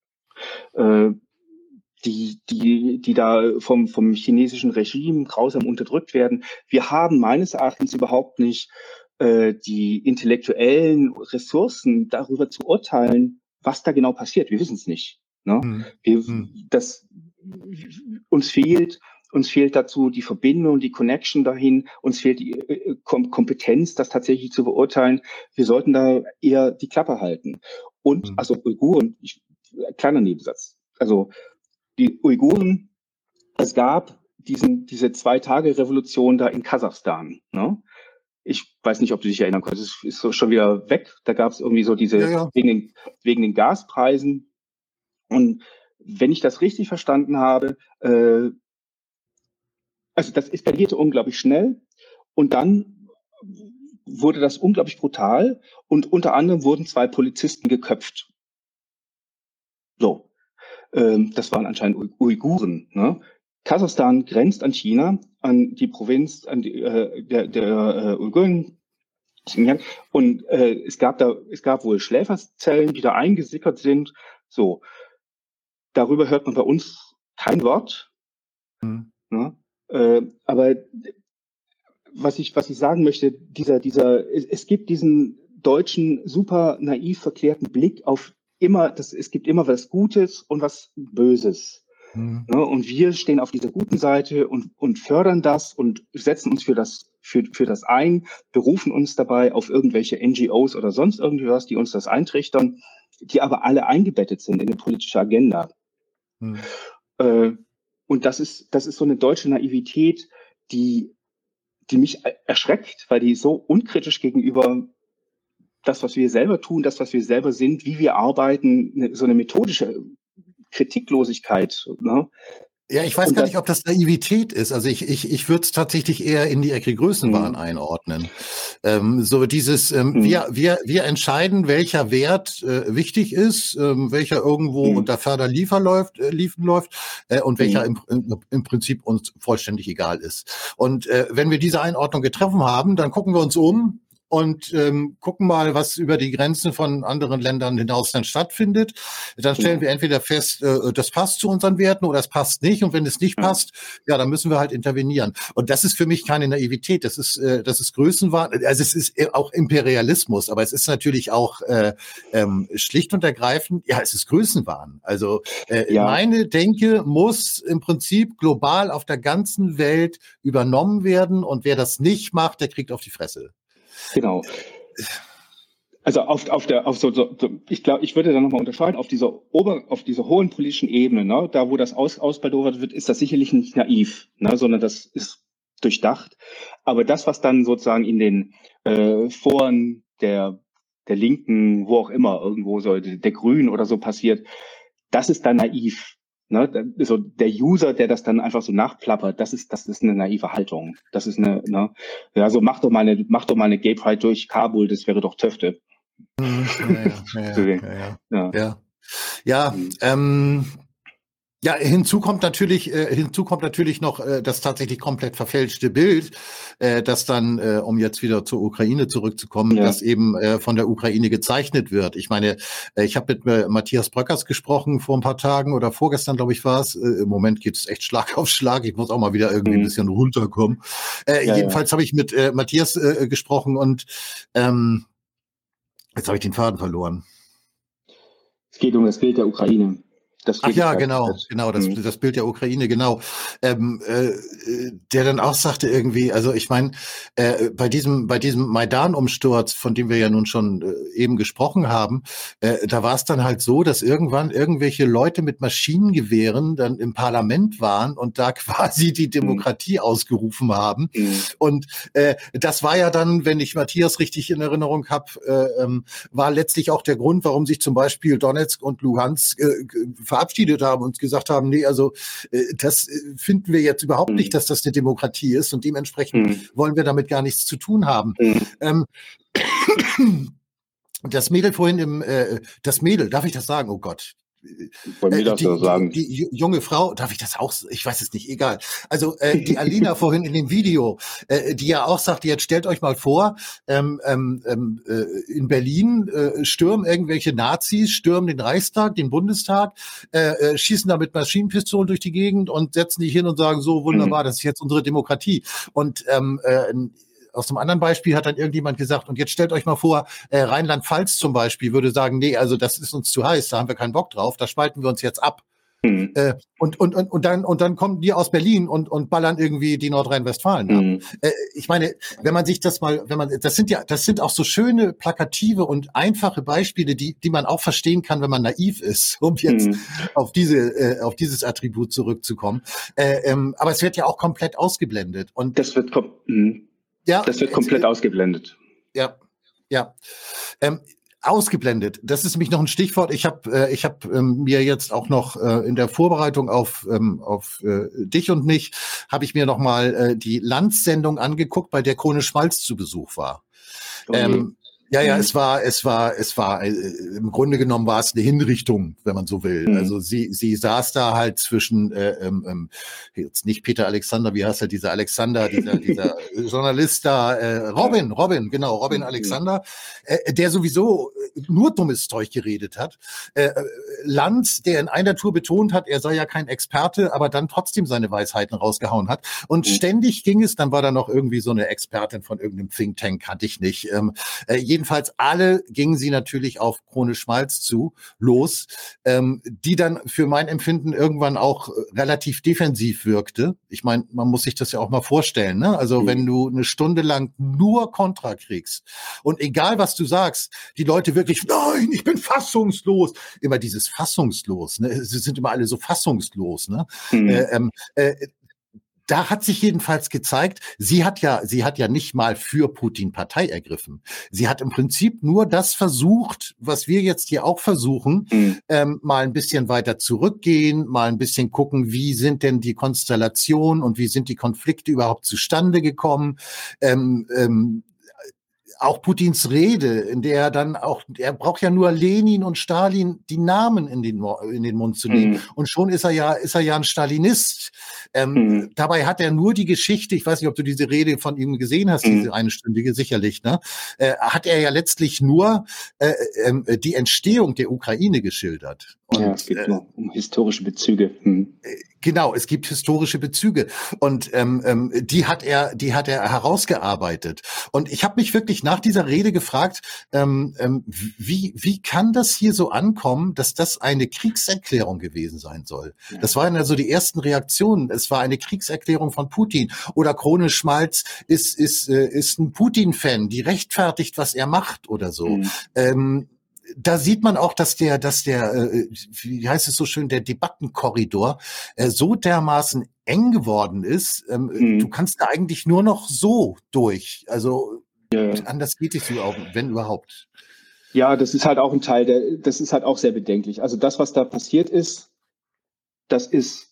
Äh, die, die, die da vom, vom chinesischen Regime grausam unterdrückt werden. Wir haben meines Erachtens überhaupt nicht äh, die intellektuellen Ressourcen, darüber zu urteilen, was da genau passiert. Wir wissen es nicht. Ne? Hm. Wir, das, uns fehlt, uns fehlt dazu die Verbindung, die Connection dahin. Uns fehlt die äh, Kom- Kompetenz, das tatsächlich zu beurteilen. Wir sollten da eher die Klappe halten. Und, hm. also Uiguren, ich, kleiner Nebensatz. Also, die Uiguren, es gab diesen, diese Zwei-Tage-Revolution da in Kasachstan. Ne? Ich weiß nicht, ob du dich erinnern kannst, es ist so schon wieder weg. Da gab es irgendwie so diese, ja, ja. Wegen, den, wegen den Gaspreisen. Und wenn ich das richtig verstanden habe, äh, also das eskalierte unglaublich schnell und dann wurde das unglaublich brutal und unter anderem wurden zwei Polizisten geköpft. So. Das waren anscheinend Uiguren. Ne? Kasachstan grenzt an China, an die Provinz an die, äh, der, der äh, Uiguren. Und äh, es gab da, es gab wohl Schläferzellen, die da eingesickert sind. So, darüber hört man bei uns kein Wort. Mhm. Ne? Äh, aber was ich, was ich sagen möchte, dieser, dieser, es, es gibt diesen deutschen super naiv verklärten Blick auf immer, das, es gibt immer was Gutes und was Böses. Mhm. Ne? Und wir stehen auf dieser guten Seite und, und fördern das und setzen uns für das, für, für das ein, berufen uns dabei auf irgendwelche N G Os oder sonst irgendwas, die uns das eintrichtern, die aber alle eingebettet sind in eine politische Agenda. Mhm. Äh, und das ist, das ist so eine deutsche Naivität, die, die mich erschreckt, weil die so unkritisch gegenüber das, was wir selber tun, das, was wir selber sind, wie wir arbeiten, eine, so eine methodische Kritiklosigkeit. Ne? Ja, ich weiß und gar das, nicht, ob das Naivität ist. Also ich, ich, ich würde es tatsächlich eher in die Ecke Größenwahn mh. einordnen. Ähm, so dieses, ähm, mhm. wir, wir, wir entscheiden, welcher Wert äh, wichtig ist, ähm, welcher irgendwo mhm. unter Förderliefer läuft, äh, liefen läuft äh, und welcher mhm. im, im, im Prinzip uns vollständig egal ist. Und äh, wenn wir diese Einordnung getroffen haben, dann gucken wir uns um und ähm, gucken mal, was über die Grenzen von anderen Ländern hinaus dann stattfindet. Dann stellen wir entweder fest, äh, das passt zu unseren Werten oder es passt nicht. Und wenn es nicht passt, ja, dann müssen wir halt intervenieren. Und das ist für mich keine Naivität. Das ist, äh, das ist Größenwahn. Also es ist auch Imperialismus, aber es ist natürlich auch äh, ähm, schlicht und ergreifend, ja, es ist Größenwahn. Also äh, ja. meine Denke muss im Prinzip global auf der ganzen Welt übernommen werden. Und wer das nicht macht, der kriegt auf die Fresse. Genau. Also auf, auf der, auf so, so ich glaube, ich würde da nochmal unterscheiden, auf dieser Ober, auf dieser hohen politischen Ebene, ne, da wo das aus, ausbaldowert wird, ist das sicherlich nicht naiv, ne, sondern das ist durchdacht. Aber das, was dann sozusagen in den äh, Foren der, der Linken, wo auch immer, irgendwo so, der Grünen oder so passiert, das ist dann naiv. Ne, so der User, der das dann einfach so nachplappert, das ist, das ist eine naive Haltung. Das ist eine, ne, ja, so mach doch mal eine, mach doch mal eine Gay Pride durch Kabul, das wäre doch Töfte. Ja, ja, ja, ja, ja. ja. ja mhm. ähm, Ja, hinzu kommt natürlich, äh, hinzu kommt natürlich noch äh, das tatsächlich komplett verfälschte Bild, äh, das dann, äh, um jetzt wieder zur Ukraine zurückzukommen, ja. das eben äh, von der Ukraine gezeichnet wird. Ich meine, äh, ich habe mit äh, Matthias Bröckers gesprochen vor ein paar Tagen oder vorgestern, glaube ich, war es. Äh, Im Moment geht es echt Schlag auf Schlag. Ich muss auch mal wieder irgendwie mhm. ein bisschen runterkommen. Äh, ja, jedenfalls ja. habe ich mit äh, Matthias äh, gesprochen und ähm, jetzt habe ich den Faden verloren. Es geht um das Bild der Ukraine. Das Ach ja, Gegenteil genau, passiert. genau, das, Mhm. das Bild der Ukraine, genau. Ähm, äh, der dann auch sagte irgendwie, also ich meine, äh, bei diesem, bei diesem Maidan-Umsturz, von dem wir ja nun schon äh, eben gesprochen haben, äh, da war es dann halt so, dass irgendwann irgendwelche Leute mit Maschinengewehren dann im Parlament waren und da quasi die Demokratie mhm. ausgerufen haben. Mhm. Und äh, das war ja dann, wenn ich Matthias richtig in Erinnerung habe, äh, ähm, war letztlich auch der Grund, warum sich zum Beispiel Donetsk und Luhansk äh, verabschiedet haben und gesagt haben, nee, also äh, das finden wir jetzt überhaupt mhm. nicht, dass das eine Demokratie ist und dementsprechend mhm. wollen wir damit gar nichts zu tun haben. Mhm. Ähm, das Mädel vorhin im, äh, das Mädel, darf ich das sagen? Oh Gott. Bei mir darfst du das sagen. Die, die junge Frau, darf ich das auch? Ich weiß es nicht, egal. Also äh, die Alina vorhin in dem Video, äh, die ja auch sagte, jetzt stellt euch mal vor, ähm, ähm, äh, in Berlin äh, stürmen irgendwelche Nazis, stürmen den Reichstag, den Bundestag, äh, äh, schießen da mit Maschinenpistolen durch die Gegend und setzen die hin und sagen, so wunderbar, mhm. das ist jetzt unsere Demokratie. Und ähm, äh, aus einem anderen Beispiel hat dann irgendjemand gesagt, und jetzt stellt euch mal vor, äh, Rheinland-Pfalz zum Beispiel würde sagen, nee, also das ist uns zu heiß, da haben wir keinen Bock drauf, da spalten wir uns jetzt ab. Mhm. Äh, und, und, und, und, dann, und dann kommen die aus Berlin und, und ballern irgendwie die Nordrhein-Westfalen mhm. ab. Äh, ich meine, wenn man sich das mal, wenn man, das sind ja, das sind auch so schöne, plakative und einfache Beispiele, die, die man auch verstehen kann, wenn man naiv ist, um jetzt mhm. auf diese, äh, auf dieses Attribut zurückzukommen. Äh, ähm, aber es wird ja auch komplett ausgeblendet. Und das wird kom- mhm. Ja, das wird komplett äh, ausgeblendet. Ja, ja. Ähm, ausgeblendet. Das ist nämlich noch ein Stichwort. Ich habe äh, ich habe ähm, mir jetzt auch noch äh, in der Vorbereitung auf ähm, auf äh, dich und mich habe ich mir noch mal äh, die Lanz-Sendung angeguckt, bei der Krone Schmalz zu Besuch war. Okay. Ähm, Ja, ja, es war, es war, es war, äh, im Grunde genommen war es eine Hinrichtung, wenn man so will. Mhm. Also sie, sie saß da halt zwischen, äh, ähm, jetzt nicht Peter Alexander, wie heißt er, dieser Alexander, dieser, dieser Journalist da, äh, Robin, Robin, genau, Robin mhm. Alexander, äh, der sowieso nur dummes Zeug geredet hat. Äh, Lanz, der in einer Tour betont hat, er sei ja kein Experte, aber dann trotzdem seine Weisheiten rausgehauen hat. Und mhm. ständig ging es, dann war da noch irgendwie so eine Expertin von irgendeinem Think Tank, kannte ich nicht, ähm, äh, jedenfalls alle gingen sie natürlich auf Krone Schmalz zu, los, ähm, die dann für mein Empfinden irgendwann auch relativ defensiv wirkte. Ich meine, man muss sich das ja auch mal vorstellen, ne? Also mhm. wenn du eine Stunde lang nur Kontra kriegst und egal was du sagst, die Leute wirklich, nein, ich bin fassungslos. Immer dieses fassungslos, ne? Sie sind immer alle so fassungslos, ne? Mhm. Äh, ähm, äh, Da hat sich jedenfalls gezeigt, sie hat ja, sie hat ja nicht mal für Putin Partei ergriffen. Sie hat im Prinzip nur das versucht, was wir jetzt hier auch versuchen, mhm. ähm, mal ein bisschen weiter zurückgehen, mal ein bisschen gucken, wie sind denn die Konstellationen und wie sind die Konflikte überhaupt zustande gekommen. Ähm, ähm, Auch Putins Rede, in der er dann auch, er braucht ja nur Lenin und Stalin die Namen in den, in den Mund zu nehmen. Mhm. Und schon ist er ja, ist er ja ein Stalinist. Ähm, mhm. Dabei hat er nur die Geschichte, ich weiß nicht, ob du diese Rede von ihm gesehen hast, mhm. diese einstündige, sicherlich, ne? Äh, hat er ja letztlich nur äh, äh, die Entstehung der Ukraine geschildert. Und, ja, es geht nur äh, um historische Bezüge. Hm. Genau, es gibt historische Bezüge und ähm, ähm, die hat er, die hat er herausgearbeitet. Und ich habe mich wirklich nach dieser Rede gefragt, ähm, ähm, wie wie kann das hier so ankommen, dass das eine Kriegserklärung gewesen sein soll? Ja. Das waren ja so die ersten Reaktionen. Es war eine Kriegserklärung von Putin. Oder Krone Schmalz ist ist äh, ist ein Putin-Fan, die rechtfertigt, was er macht oder so. Hm. Ähm, Da sieht man auch, dass der, dass der, äh, wie heißt es so schön, der Debattenkorridor äh, so dermaßen eng geworden ist. Ähm, mhm. Du kannst da eigentlich nur noch so durch. Also ja. anders geht es auch, wenn überhaupt. Ja, das ist halt auch ein Teil, der, das ist halt auch sehr bedenklich. Also das, was da passiert ist, das ist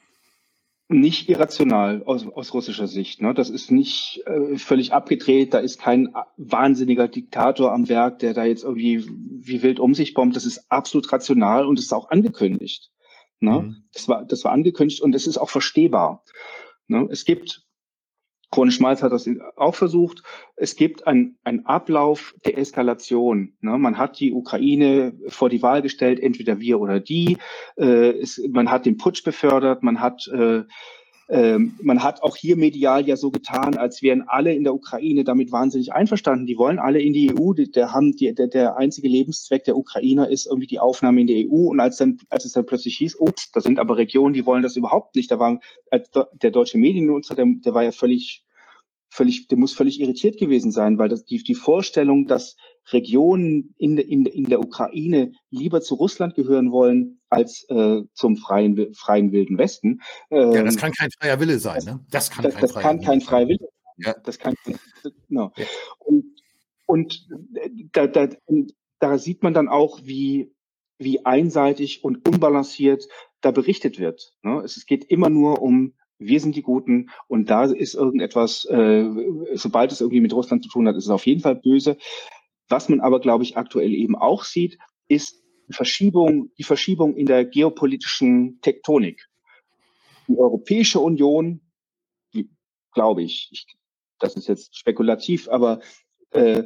nicht irrational aus, aus russischer Sicht. Ne? Das ist nicht äh, völlig abgedreht. Da ist kein wahnsinniger Diktator am Werk, der da jetzt irgendwie wie wild um sich bombt. Das ist absolut rational und es ist auch angekündigt. Ne? Mhm. Das war, das war angekündigt und es ist auch verstehbar. Ne? Es gibt, Krone Schmalz hat das auch versucht, es gibt einen Ablauf der Eskalation. Ne? Man hat die Ukraine vor die Wahl gestellt, entweder wir oder die. Äh, es, man hat den Putsch befördert, man hat äh, Ähm, man hat auch hier medial ja so getan, als wären alle in der Ukraine damit wahnsinnig einverstanden. Die wollen alle in die E U. Die, der, haben, die, der, der einzige Lebenszweck der Ukrainer ist irgendwie die Aufnahme in die E U. Und als, dann, als es dann plötzlich hieß, ups, da sind aber Regionen, die wollen das überhaupt nicht. Da war der deutsche Mediennutzer, der, der war ja völlig, völlig, der muss völlig irritiert gewesen sein, weil das, die, die Vorstellung, dass Regionen in, in, in der Ukraine lieber zu Russland gehören wollen als äh, zum freien, freien Wilden Westen. Ähm, ja, das kann kein freier Wille sein, das, ne? Das kann das, kein das freier kann Wille kein sein. freier Wille sein. Ja. Das kann, no. Ja. Und, und da, da, da sieht man dann auch, wie, wie einseitig und unbalanciert da berichtet wird. Ne? Es, es geht immer nur um wir sind die Guten und da ist irgendetwas, äh, sobald es irgendwie mit Russland zu tun hat, ist es auf jeden Fall böse. Was man aber, glaube ich, aktuell eben auch sieht, ist die Verschiebung, die Verschiebung in der geopolitischen Tektonik. Die Europäische Union, die, glaube ich, ich, das ist jetzt spekulativ, aber äh,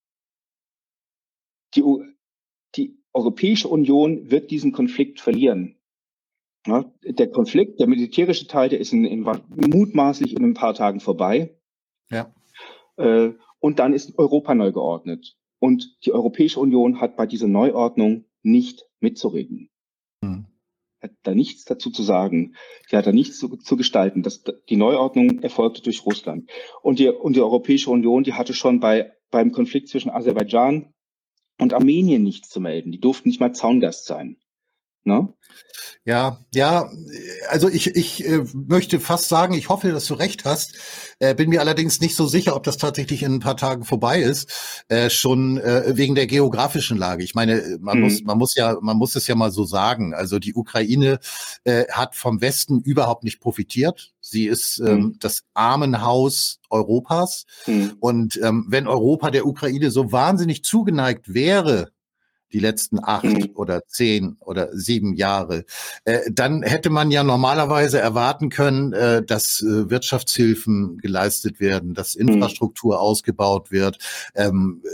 die, die Europäische Union wird diesen Konflikt verlieren. Ja, der Konflikt, der militärische Teil, der ist in, in, mutmaßlich in ein paar Tagen vorbei. Ja. Äh, und dann ist Europa neu geordnet. Und die Europäische Union hat bei dieser Neuordnung nicht mitzureden. Hm. Hat da nichts dazu zu sagen. Sie hat da nichts zu, zu gestalten. Das, die Neuordnung erfolgte durch Russland. Und die, und die Europäische Union, die hatte schon bei, beim Konflikt zwischen Aserbaidschan und Armenien nichts zu melden. Die durften nicht mal Zaungast sein. Ne? Ja, ja, also ich, ich äh, möchte fast sagen, ich hoffe, dass du recht hast. Äh, bin mir allerdings nicht so sicher, ob das tatsächlich in ein paar Tagen vorbei ist, äh, schon äh, wegen der geografischen Lage. Ich meine, man mhm. muss, man muss ja, man muss es ja mal so sagen. Also die Ukraine äh, hat vom Westen überhaupt nicht profitiert. Sie ist ähm, mhm. das Armenhaus Europas. Mhm. Und ähm, wenn Europa der Ukraine so wahnsinnig zugeneigt wäre, die letzten acht mhm. oder zehn oder sieben Jahre, äh, dann hätte man ja normalerweise erwarten können, äh, dass äh, Wirtschaftshilfen geleistet werden, dass Infrastruktur mhm. ausgebaut wird, ähm,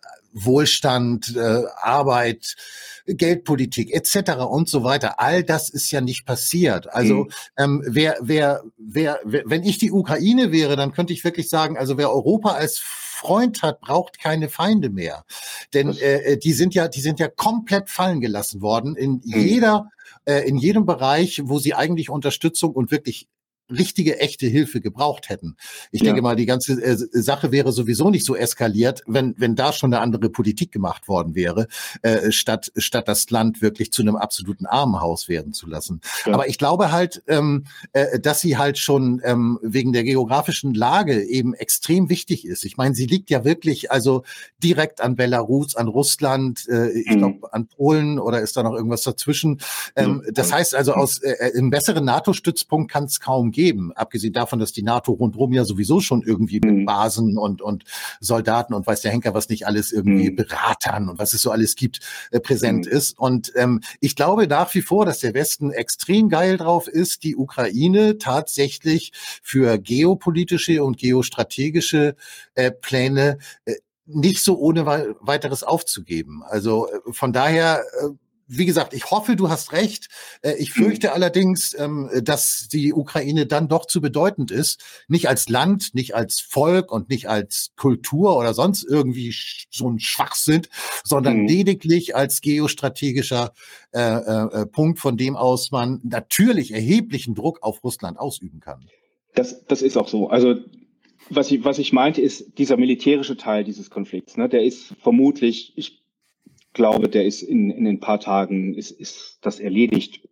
Wohlstand, äh, Arbeit, Geldpolitik et cetera und so weiter. All das ist ja nicht passiert. Also mhm. ähm, wer, wer, wer, wer, wenn ich die Ukraine wäre, dann könnte ich wirklich sagen, also wer Europa als Freund hat, braucht keine Feinde mehr, denn äh, die sind ja, die sind ja komplett fallen gelassen worden in mhm. jeder, äh, in jedem Bereich, wo sie eigentlich Unterstützung und wirklich richtige, echte Hilfe gebraucht hätten. Ich ja. denke mal, die ganze äh, Sache wäre sowieso nicht so eskaliert, wenn wenn da schon eine andere Politik gemacht worden wäre, äh, statt statt das Land wirklich zu einem absoluten Armenhaus werden zu lassen. Ja. Aber ich glaube halt, ähm, äh, dass sie halt schon ähm, wegen der geografischen Lage eben extrem wichtig ist. Ich meine, sie liegt ja wirklich also direkt an Belarus, an Russland, äh, ich mhm. glaube an Polen oder ist da noch irgendwas dazwischen. Ähm, mhm. Das heißt also, aus äh, einem besseren NATO-Stützpunkt kann es kaum geben. Geben, abgesehen davon, dass die NATO rundherum ja sowieso schon irgendwie mit Basen und und Soldaten und weiß der Henker was nicht alles irgendwie mhm. Beratern und was es so alles gibt äh, präsent mhm. ist. Und ähm, ich glaube nach wie vor, dass der Westen extrem geil drauf ist, die Ukraine tatsächlich für geopolitische und geostrategische äh, Pläne äh, nicht so ohne we- weiteres aufzugeben. Also äh, von daher äh, wie gesagt, ich hoffe, du hast recht. Ich fürchte mhm. allerdings, dass die Ukraine dann doch zu bedeutend ist. Nicht als Land, nicht als Volk und nicht als Kultur oder sonst irgendwie so ein Schwachsinn, sondern mhm. lediglich als geostrategischer äh, äh, Punkt, von dem aus man natürlich erheblichen Druck auf Russland ausüben kann. Das, das ist auch so. Also was ich, was ich meinte, ist dieser militärische Teil dieses Konflikts. Ne, der ist vermutlich, ich glaube, der ist in, in ein paar Tagen ist, ist das erledigt.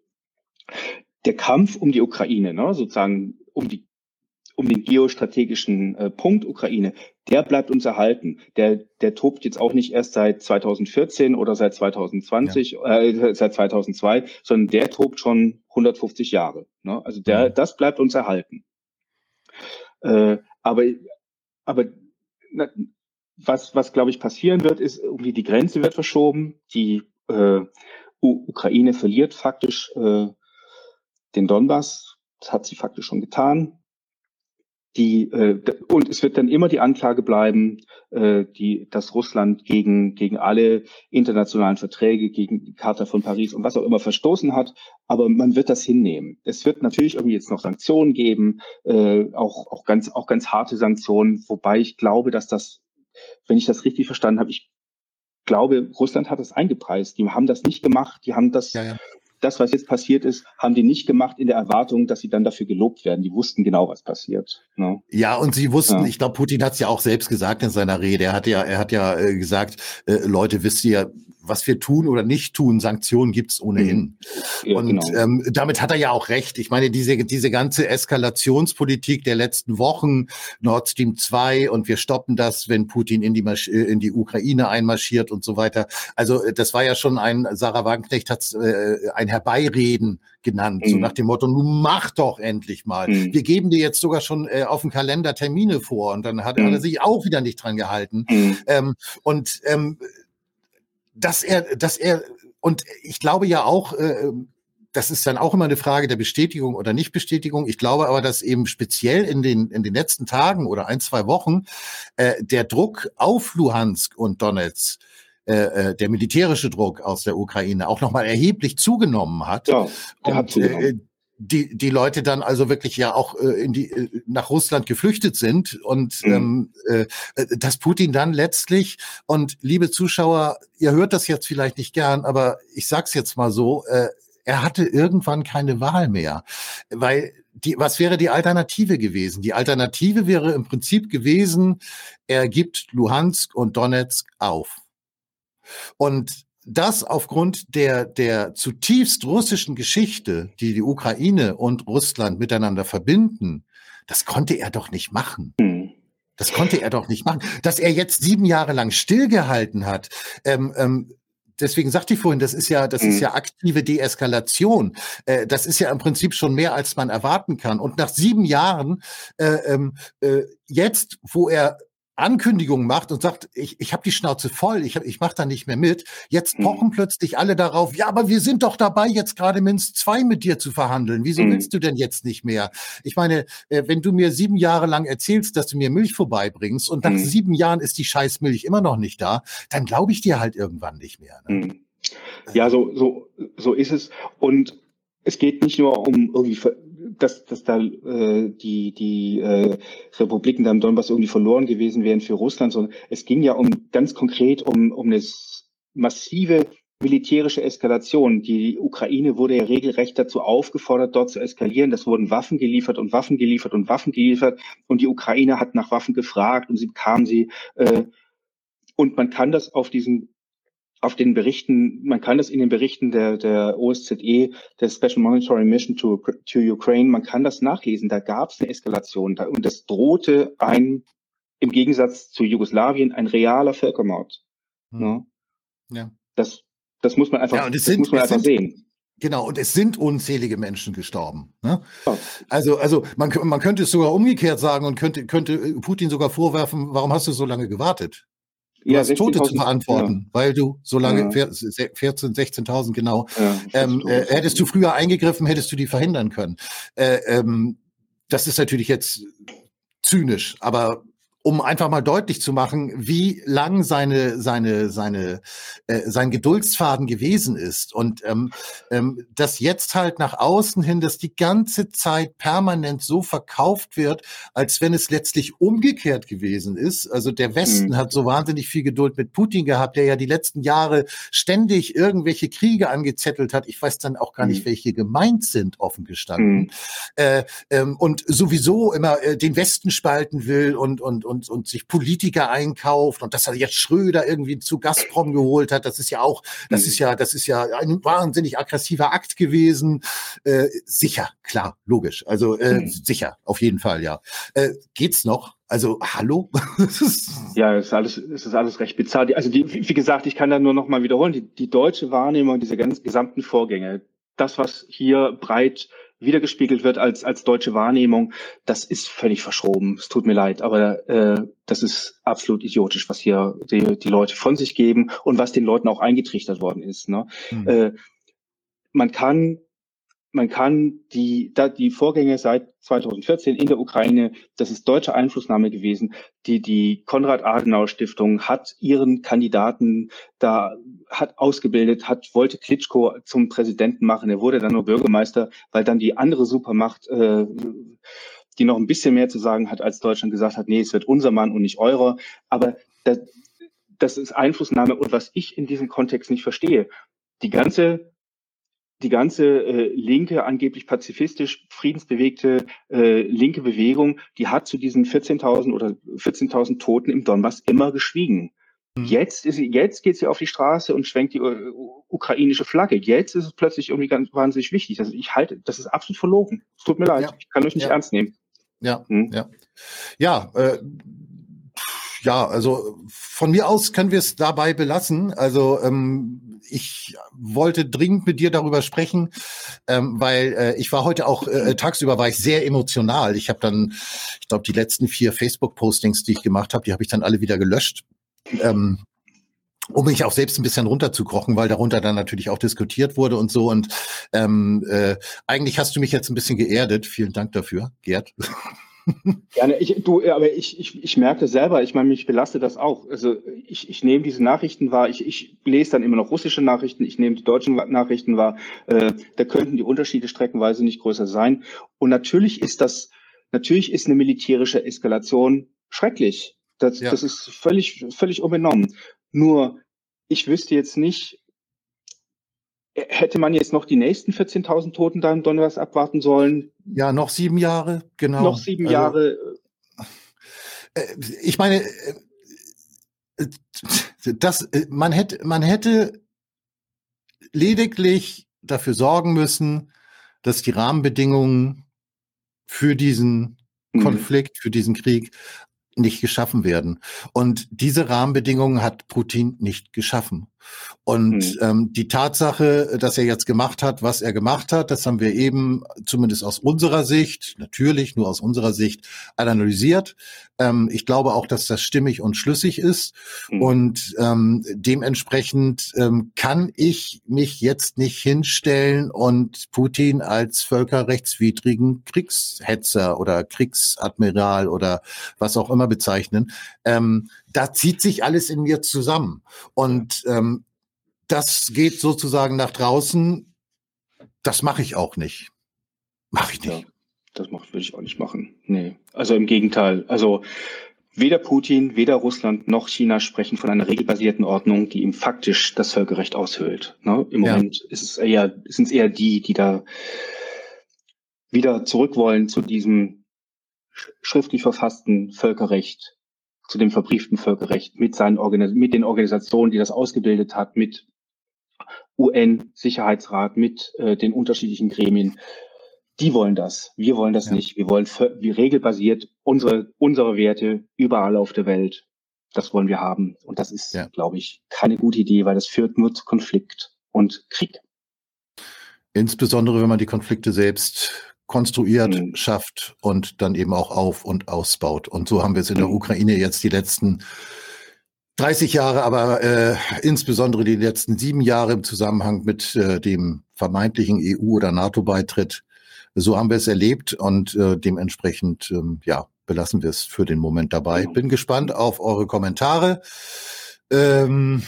Der Kampf um die Ukraine, ne, sozusagen um die um den geostrategischen äh, Punkt Ukraine, der bleibt uns erhalten. Der der tobt jetzt auch nicht erst seit zweitausendvierzehn oder seit zweitausendzwanzig, ja. äh, seit zweitausendzwei, sondern der tobt schon hundertfünfzig Jahre. Ne? Also der, mhm. das bleibt uns erhalten. Äh, aber aber na, Was, was glaube ich passieren wird, ist irgendwie die Grenze wird verschoben. Die äh, U- Ukraine verliert faktisch äh, den Donbass. Das hat sie faktisch schon getan. die äh, und es wird dann immer die Anklage bleiben, äh, die, dass Russland gegen gegen alle internationalen Verträge, gegen die Charta von Paris und was auch immer verstoßen hat. Aber man wird das hinnehmen. Es wird natürlich irgendwie jetzt noch Sanktionen geben, äh, auch auch ganz auch ganz harte Sanktionen. Wobei ich glaube, dass das, wenn ich das richtig verstanden habe, ich glaube, Russland hat das eingepreist. Die haben das nicht gemacht. Die haben das Ja, ja. Das, was jetzt passiert ist, haben die nicht gemacht in der Erwartung, dass sie dann dafür gelobt werden. Die wussten genau, was passiert. Ne? Ja, und sie wussten, Ja. ich glaube, Putin hat es ja auch selbst gesagt in seiner Rede. Er hat ja, er hat ja äh, gesagt, äh, Leute, wisst ihr, was wir tun oder nicht tun, Sanktionen gibt's ohnehin. Ja, und genau. ähm, damit hat er ja auch recht. Ich meine, diese diese ganze Eskalationspolitik der letzten Wochen, Nord Stream zwei und wir stoppen das, wenn Putin in die Marsch in die Ukraine einmarschiert und so weiter. Also das war ja schon ein, Sarah Wagenknecht hat äh, ein Herbeireden genannt, Mhm. so nach dem Motto, nun mach doch endlich mal. Mhm. Wir geben dir jetzt sogar schon äh, auf dem Kalender Termine vor und dann hat, Mhm. hat er sich auch wieder nicht dran gehalten. Mhm. Ähm, und ähm, dass er, dass er, und ich glaube ja auch, äh, das ist dann auch immer eine Frage der Bestätigung oder Nichtbestätigung. Ich glaube aber, dass eben speziell in den, in den letzten Tagen oder ein, zwei Wochen äh, der Druck auf Luhansk und Donetsk, äh, der militärische Druck aus der Ukraine auch nochmal erheblich zugenommen hat. Ja, der hat Und zugenommen. äh, die die Leute dann also wirklich ja auch äh, in die äh, nach Russland geflüchtet sind und Mhm. ähm, äh, dass Putin dann letztlich, und liebe Zuschauer, ihr hört das jetzt vielleicht nicht gern, aber ich sag's jetzt mal so, äh, er hatte irgendwann keine Wahl mehr, weil die, was wäre die Alternative gewesen? Die Alternative wäre im Prinzip gewesen, er gibt Luhansk und Donetsk auf. Und das aufgrund der, der zutiefst russischen Geschichte, die die Ukraine und Russland miteinander verbinden, das konnte er doch nicht machen. Mhm. Das konnte er doch nicht machen. Dass er jetzt sieben Jahre lang stillgehalten hat, ähm, ähm, deswegen sagte ich vorhin, das ist ja, das Mhm. ist ja aktive Deeskalation. Äh, das ist ja im Prinzip schon mehr, als man erwarten kann. Und nach sieben Jahren, äh, ähm, äh, jetzt, wo er Ankündigungen macht und sagt, ich, ich habe die Schnauze voll, ich, hab, ich mache da nicht mehr mit. Jetzt Mhm. pochen plötzlich alle darauf, ja, aber wir sind doch dabei, jetzt gerade Minsk zwei mit dir zu verhandeln. Wieso Mhm. willst du denn jetzt nicht mehr? Ich meine, äh, wenn du mir sieben Jahre lang erzählst, dass du mir Milch vorbeibringst und nach Mhm. sieben Jahren ist die scheiß Milch immer noch nicht da, dann glaube ich dir halt irgendwann nicht mehr. Ne? Mhm. Ja, so, so, so ist es. Und es geht nicht nur um irgendwie, ver- dass, dass da äh, die, die äh, Republiken da im Donbass irgendwie verloren gewesen wären für Russland, sondern es ging ja um ganz konkret um, um eine s- massive militärische Eskalation. Die Ukraine wurde ja regelrecht dazu aufgefordert, dort zu eskalieren. Das wurden Waffen geliefert und Waffen geliefert und Waffen geliefert. Und die Ukraine hat nach Waffen gefragt und sie bekam sie. Äh, und man kann das auf diesen auf den Berichten, man kann das in den Berichten der, der O S Z E, der Special Monitoring Mission to, to Ukraine, man kann das nachlesen. Da gab es eine Eskalation da, und das drohte ein, im Gegensatz zu Jugoslawien, ein realer Völkermord. Hm. Ne? Ja. Das, das muss man einfach, Ja, und es das sind, muss man es einfach sind, sehen. genau, und es sind unzählige Menschen gestorben. Ne? Ja. Also, also man, kö- man könnte es sogar umgekehrt sagen und könnte, könnte Putin sogar vorwerfen, warum hast du so lange gewartet? Du Ja, hast Tote zu sechzehntausend. verantworten, weil du so lange, Ja. vier- se- vierzehn, sechzehntausend genau, Ja, ähm, äh, Todes. hättest du früher eingegriffen, hättest du die verhindern können. Äh, ähm, das ist natürlich jetzt zynisch, aber um einfach mal deutlich zu machen, wie lang seine seine seine äh, sein Geduldsfaden gewesen ist und ähm, ähm, dass jetzt halt nach außen hin, dass die ganze Zeit permanent so verkauft wird, als wenn es letztlich umgekehrt gewesen ist. Also der Westen Mhm. hat so wahnsinnig viel Geduld mit Putin gehabt, der ja die letzten Jahre ständig irgendwelche Kriege angezettelt hat. Ich weiß dann auch gar nicht, Mhm. welche gemeint sind, offen gestanden. Mhm. Äh, ähm, und sowieso immer äh, den Westen spalten will und und und und sich Politiker einkauft und dass er jetzt Schröder irgendwie zu Gazprom geholt hat, das ist ja auch, das Mhm. ist ja, das ist ja ein wahnsinnig aggressiver Akt gewesen. Äh, sicher, klar, logisch, also äh, Mhm. sicher, auf jeden Fall, ja. Äh, geht's noch? Also hallo? Das ist- Ja, es ist alles, es ist alles recht bizarr. Die- Also die, wie wie gesagt, ich kann da nur noch mal wiederholen, die, die deutsche Wahrnehmung dieser ganz gesamten Vorgänge, das, was hier breit wiedergespiegelt wird als, als deutsche Wahrnehmung, das ist völlig verschroben. Es tut mir leid, aber äh, das ist absolut idiotisch, was hier die, die Leute von sich geben und was den Leuten auch eingetrichtert worden ist. Ne? Hm. Äh, man kann man kann die, da die Vorgänge seit zweitausendvierzehn in der Ukraine, das ist deutsche Einflussnahme gewesen. Die, die Konrad-Adenauer-Stiftung hat ihren Kandidaten da, hat ausgebildet, hat, wollte Klitschko zum Präsidenten machen. Er wurde dann nur Bürgermeister, weil dann die andere Supermacht, äh, die noch ein bisschen mehr zu sagen hat, als Deutschland gesagt hat, nee, es wird unser Mann und nicht eurer. Aber das, das ist Einflussnahme. Und was ich in diesem Kontext nicht verstehe, die ganze Die ganze äh, linke, angeblich pazifistisch, friedensbewegte äh, linke Bewegung, die hat zu diesen vierzehntausend oder vierzehntausend Toten im Donbass immer geschwiegen. Mhm. Jetzt ist sie, jetzt geht sie auf die Straße und schwenkt die uh, ukrainische Flagge. Jetzt ist es plötzlich irgendwie ganz wahnsinnig wichtig. Also ich halte, das ist absolut verlogen. Es tut mir leid, ja. Ich kann euch nicht ja. ernst nehmen. Ja, hm? ja. Ja, äh, ja, also von mir aus können wir es dabei belassen. Also ähm, ich wollte dringend mit dir darüber sprechen, ähm, weil äh, ich war heute auch, äh, tagsüber war ich sehr emotional. Ich habe dann, ich glaube, die letzten vier Facebook-Postings, die ich gemacht habe, die habe ich dann alle wieder gelöscht, ähm, um mich auch selbst ein bisschen runterzukrochen, weil darunter dann natürlich auch diskutiert wurde und so. Und ähm, äh, eigentlich hast du mich jetzt ein bisschen geerdet. Vielen Dank dafür, Gerd. Gerne, ich, du, aber ich, ich, ich merke selber, ich meine, mich belastet das auch. Also ich, ich nehme diese Nachrichten wahr, ich, ich lese dann immer noch russische Nachrichten, ich nehme die deutschen Nachrichten wahr. Äh, da könnten die Unterschiede streckenweise nicht größer sein. Und natürlich ist das, natürlich ist eine militärische Eskalation schrecklich. Das, ja. das ist völlig, völlig unbenommen. Nur, ich wüsste jetzt nicht, hätte man jetzt noch die nächsten vierzehntausend Toten da im Donbass abwarten sollen? Ja, noch sieben Jahre, genau. Noch sieben Jahre. Also, ich meine, das, man hätte, man hätte lediglich dafür sorgen müssen, dass die Rahmenbedingungen für diesen mhm. Konflikt, für diesen Krieg nicht geschaffen werden. Und diese Rahmenbedingungen hat Putin nicht geschaffen. Und mhm. ähm, die Tatsache, dass er jetzt gemacht hat, was er gemacht hat, das haben wir eben zumindest aus unserer Sicht, natürlich nur aus unserer Sicht, analysiert. Ähm, ich glaube auch, dass das stimmig und schlüssig ist. Mhm. Und ähm, dementsprechend ähm, kann ich mich jetzt nicht hinstellen und Putin als völkerrechtswidrigen Kriegshetzer oder Kriegsadmiral oder was auch immer bezeichnen. Ähm, da zieht sich alles in mir zusammen. Und ähm, das geht sozusagen nach draußen. Das mache ich auch nicht. Mache ich nicht. Ja, das macht, würde ich auch nicht machen. Nee. Also im Gegenteil. Also weder Putin, weder Russland noch China sprechen von einer regelbasierten Ordnung, die ihm faktisch das Völkerrecht aushöhlt. Ne? Im ja. Moment ist es eher, sind es eher die, die da wieder zurück wollen zu diesem schriftlich verfassten Völkerrecht, zu dem verbrieften Völkerrecht mit seinen Organis- mit den Organisationen, die das ausgebildet hat, mit U N-Sicherheitsrat, mit äh, den unterschiedlichen Gremien. Die wollen das. Wir wollen das ja. nicht. Wir wollen wir regelbasiert unsere unsere Werte überall auf der Welt. Das wollen wir haben. Und das ist, ja. glaube ich, keine gute Idee, weil das führt nur zu Konflikt und Krieg. Insbesondere, wenn man die Konflikte selbst konstruiert, mhm. schafft und dann eben auch auf- und ausbaut. Und so haben wir es in der Ukraine jetzt die letzten dreißig Jahre, aber äh, insbesondere die letzten sieben Jahre im Zusammenhang mit äh, dem vermeintlichen E U- oder NATO-Beitritt. So haben wir es erlebt und äh, dementsprechend ähm, ja, belassen wir es für den Moment dabei. Bin gespannt auf eure Kommentare. Ähm,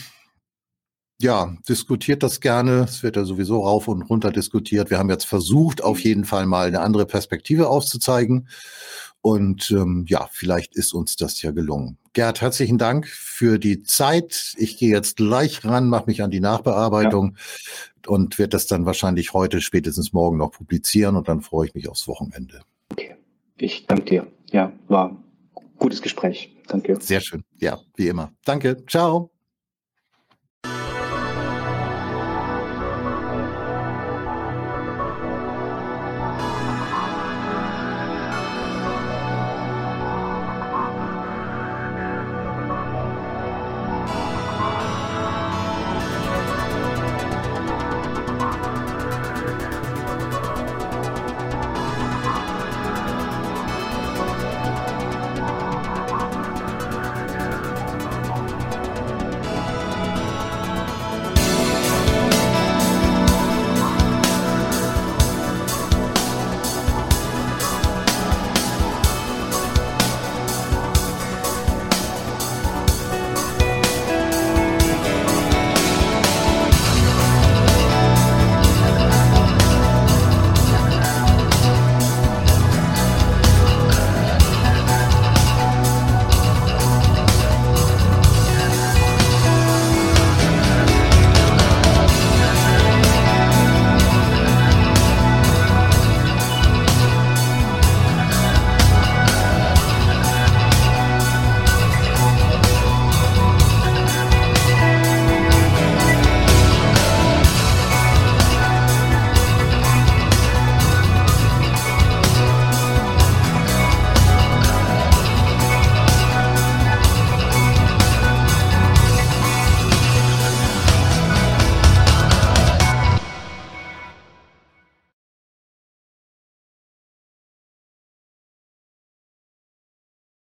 Ja, diskutiert das gerne. Es wird ja sowieso rauf und runter diskutiert. Wir haben jetzt versucht, auf jeden Fall mal eine andere Perspektive aufzuzeigen. Und ähm, ja, vielleicht ist uns das ja gelungen. Gerd, herzlichen Dank für die Zeit. Ich gehe jetzt gleich ran, mache mich an die Nachbearbeitung ja. und werde das dann wahrscheinlich heute, spätestens morgen noch publizieren. Und dann freue ich mich aufs Wochenende. Okay, ich danke dir. Ja, war ein gutes Gespräch. Danke. Sehr schön. Ja, wie immer. Danke. Ciao.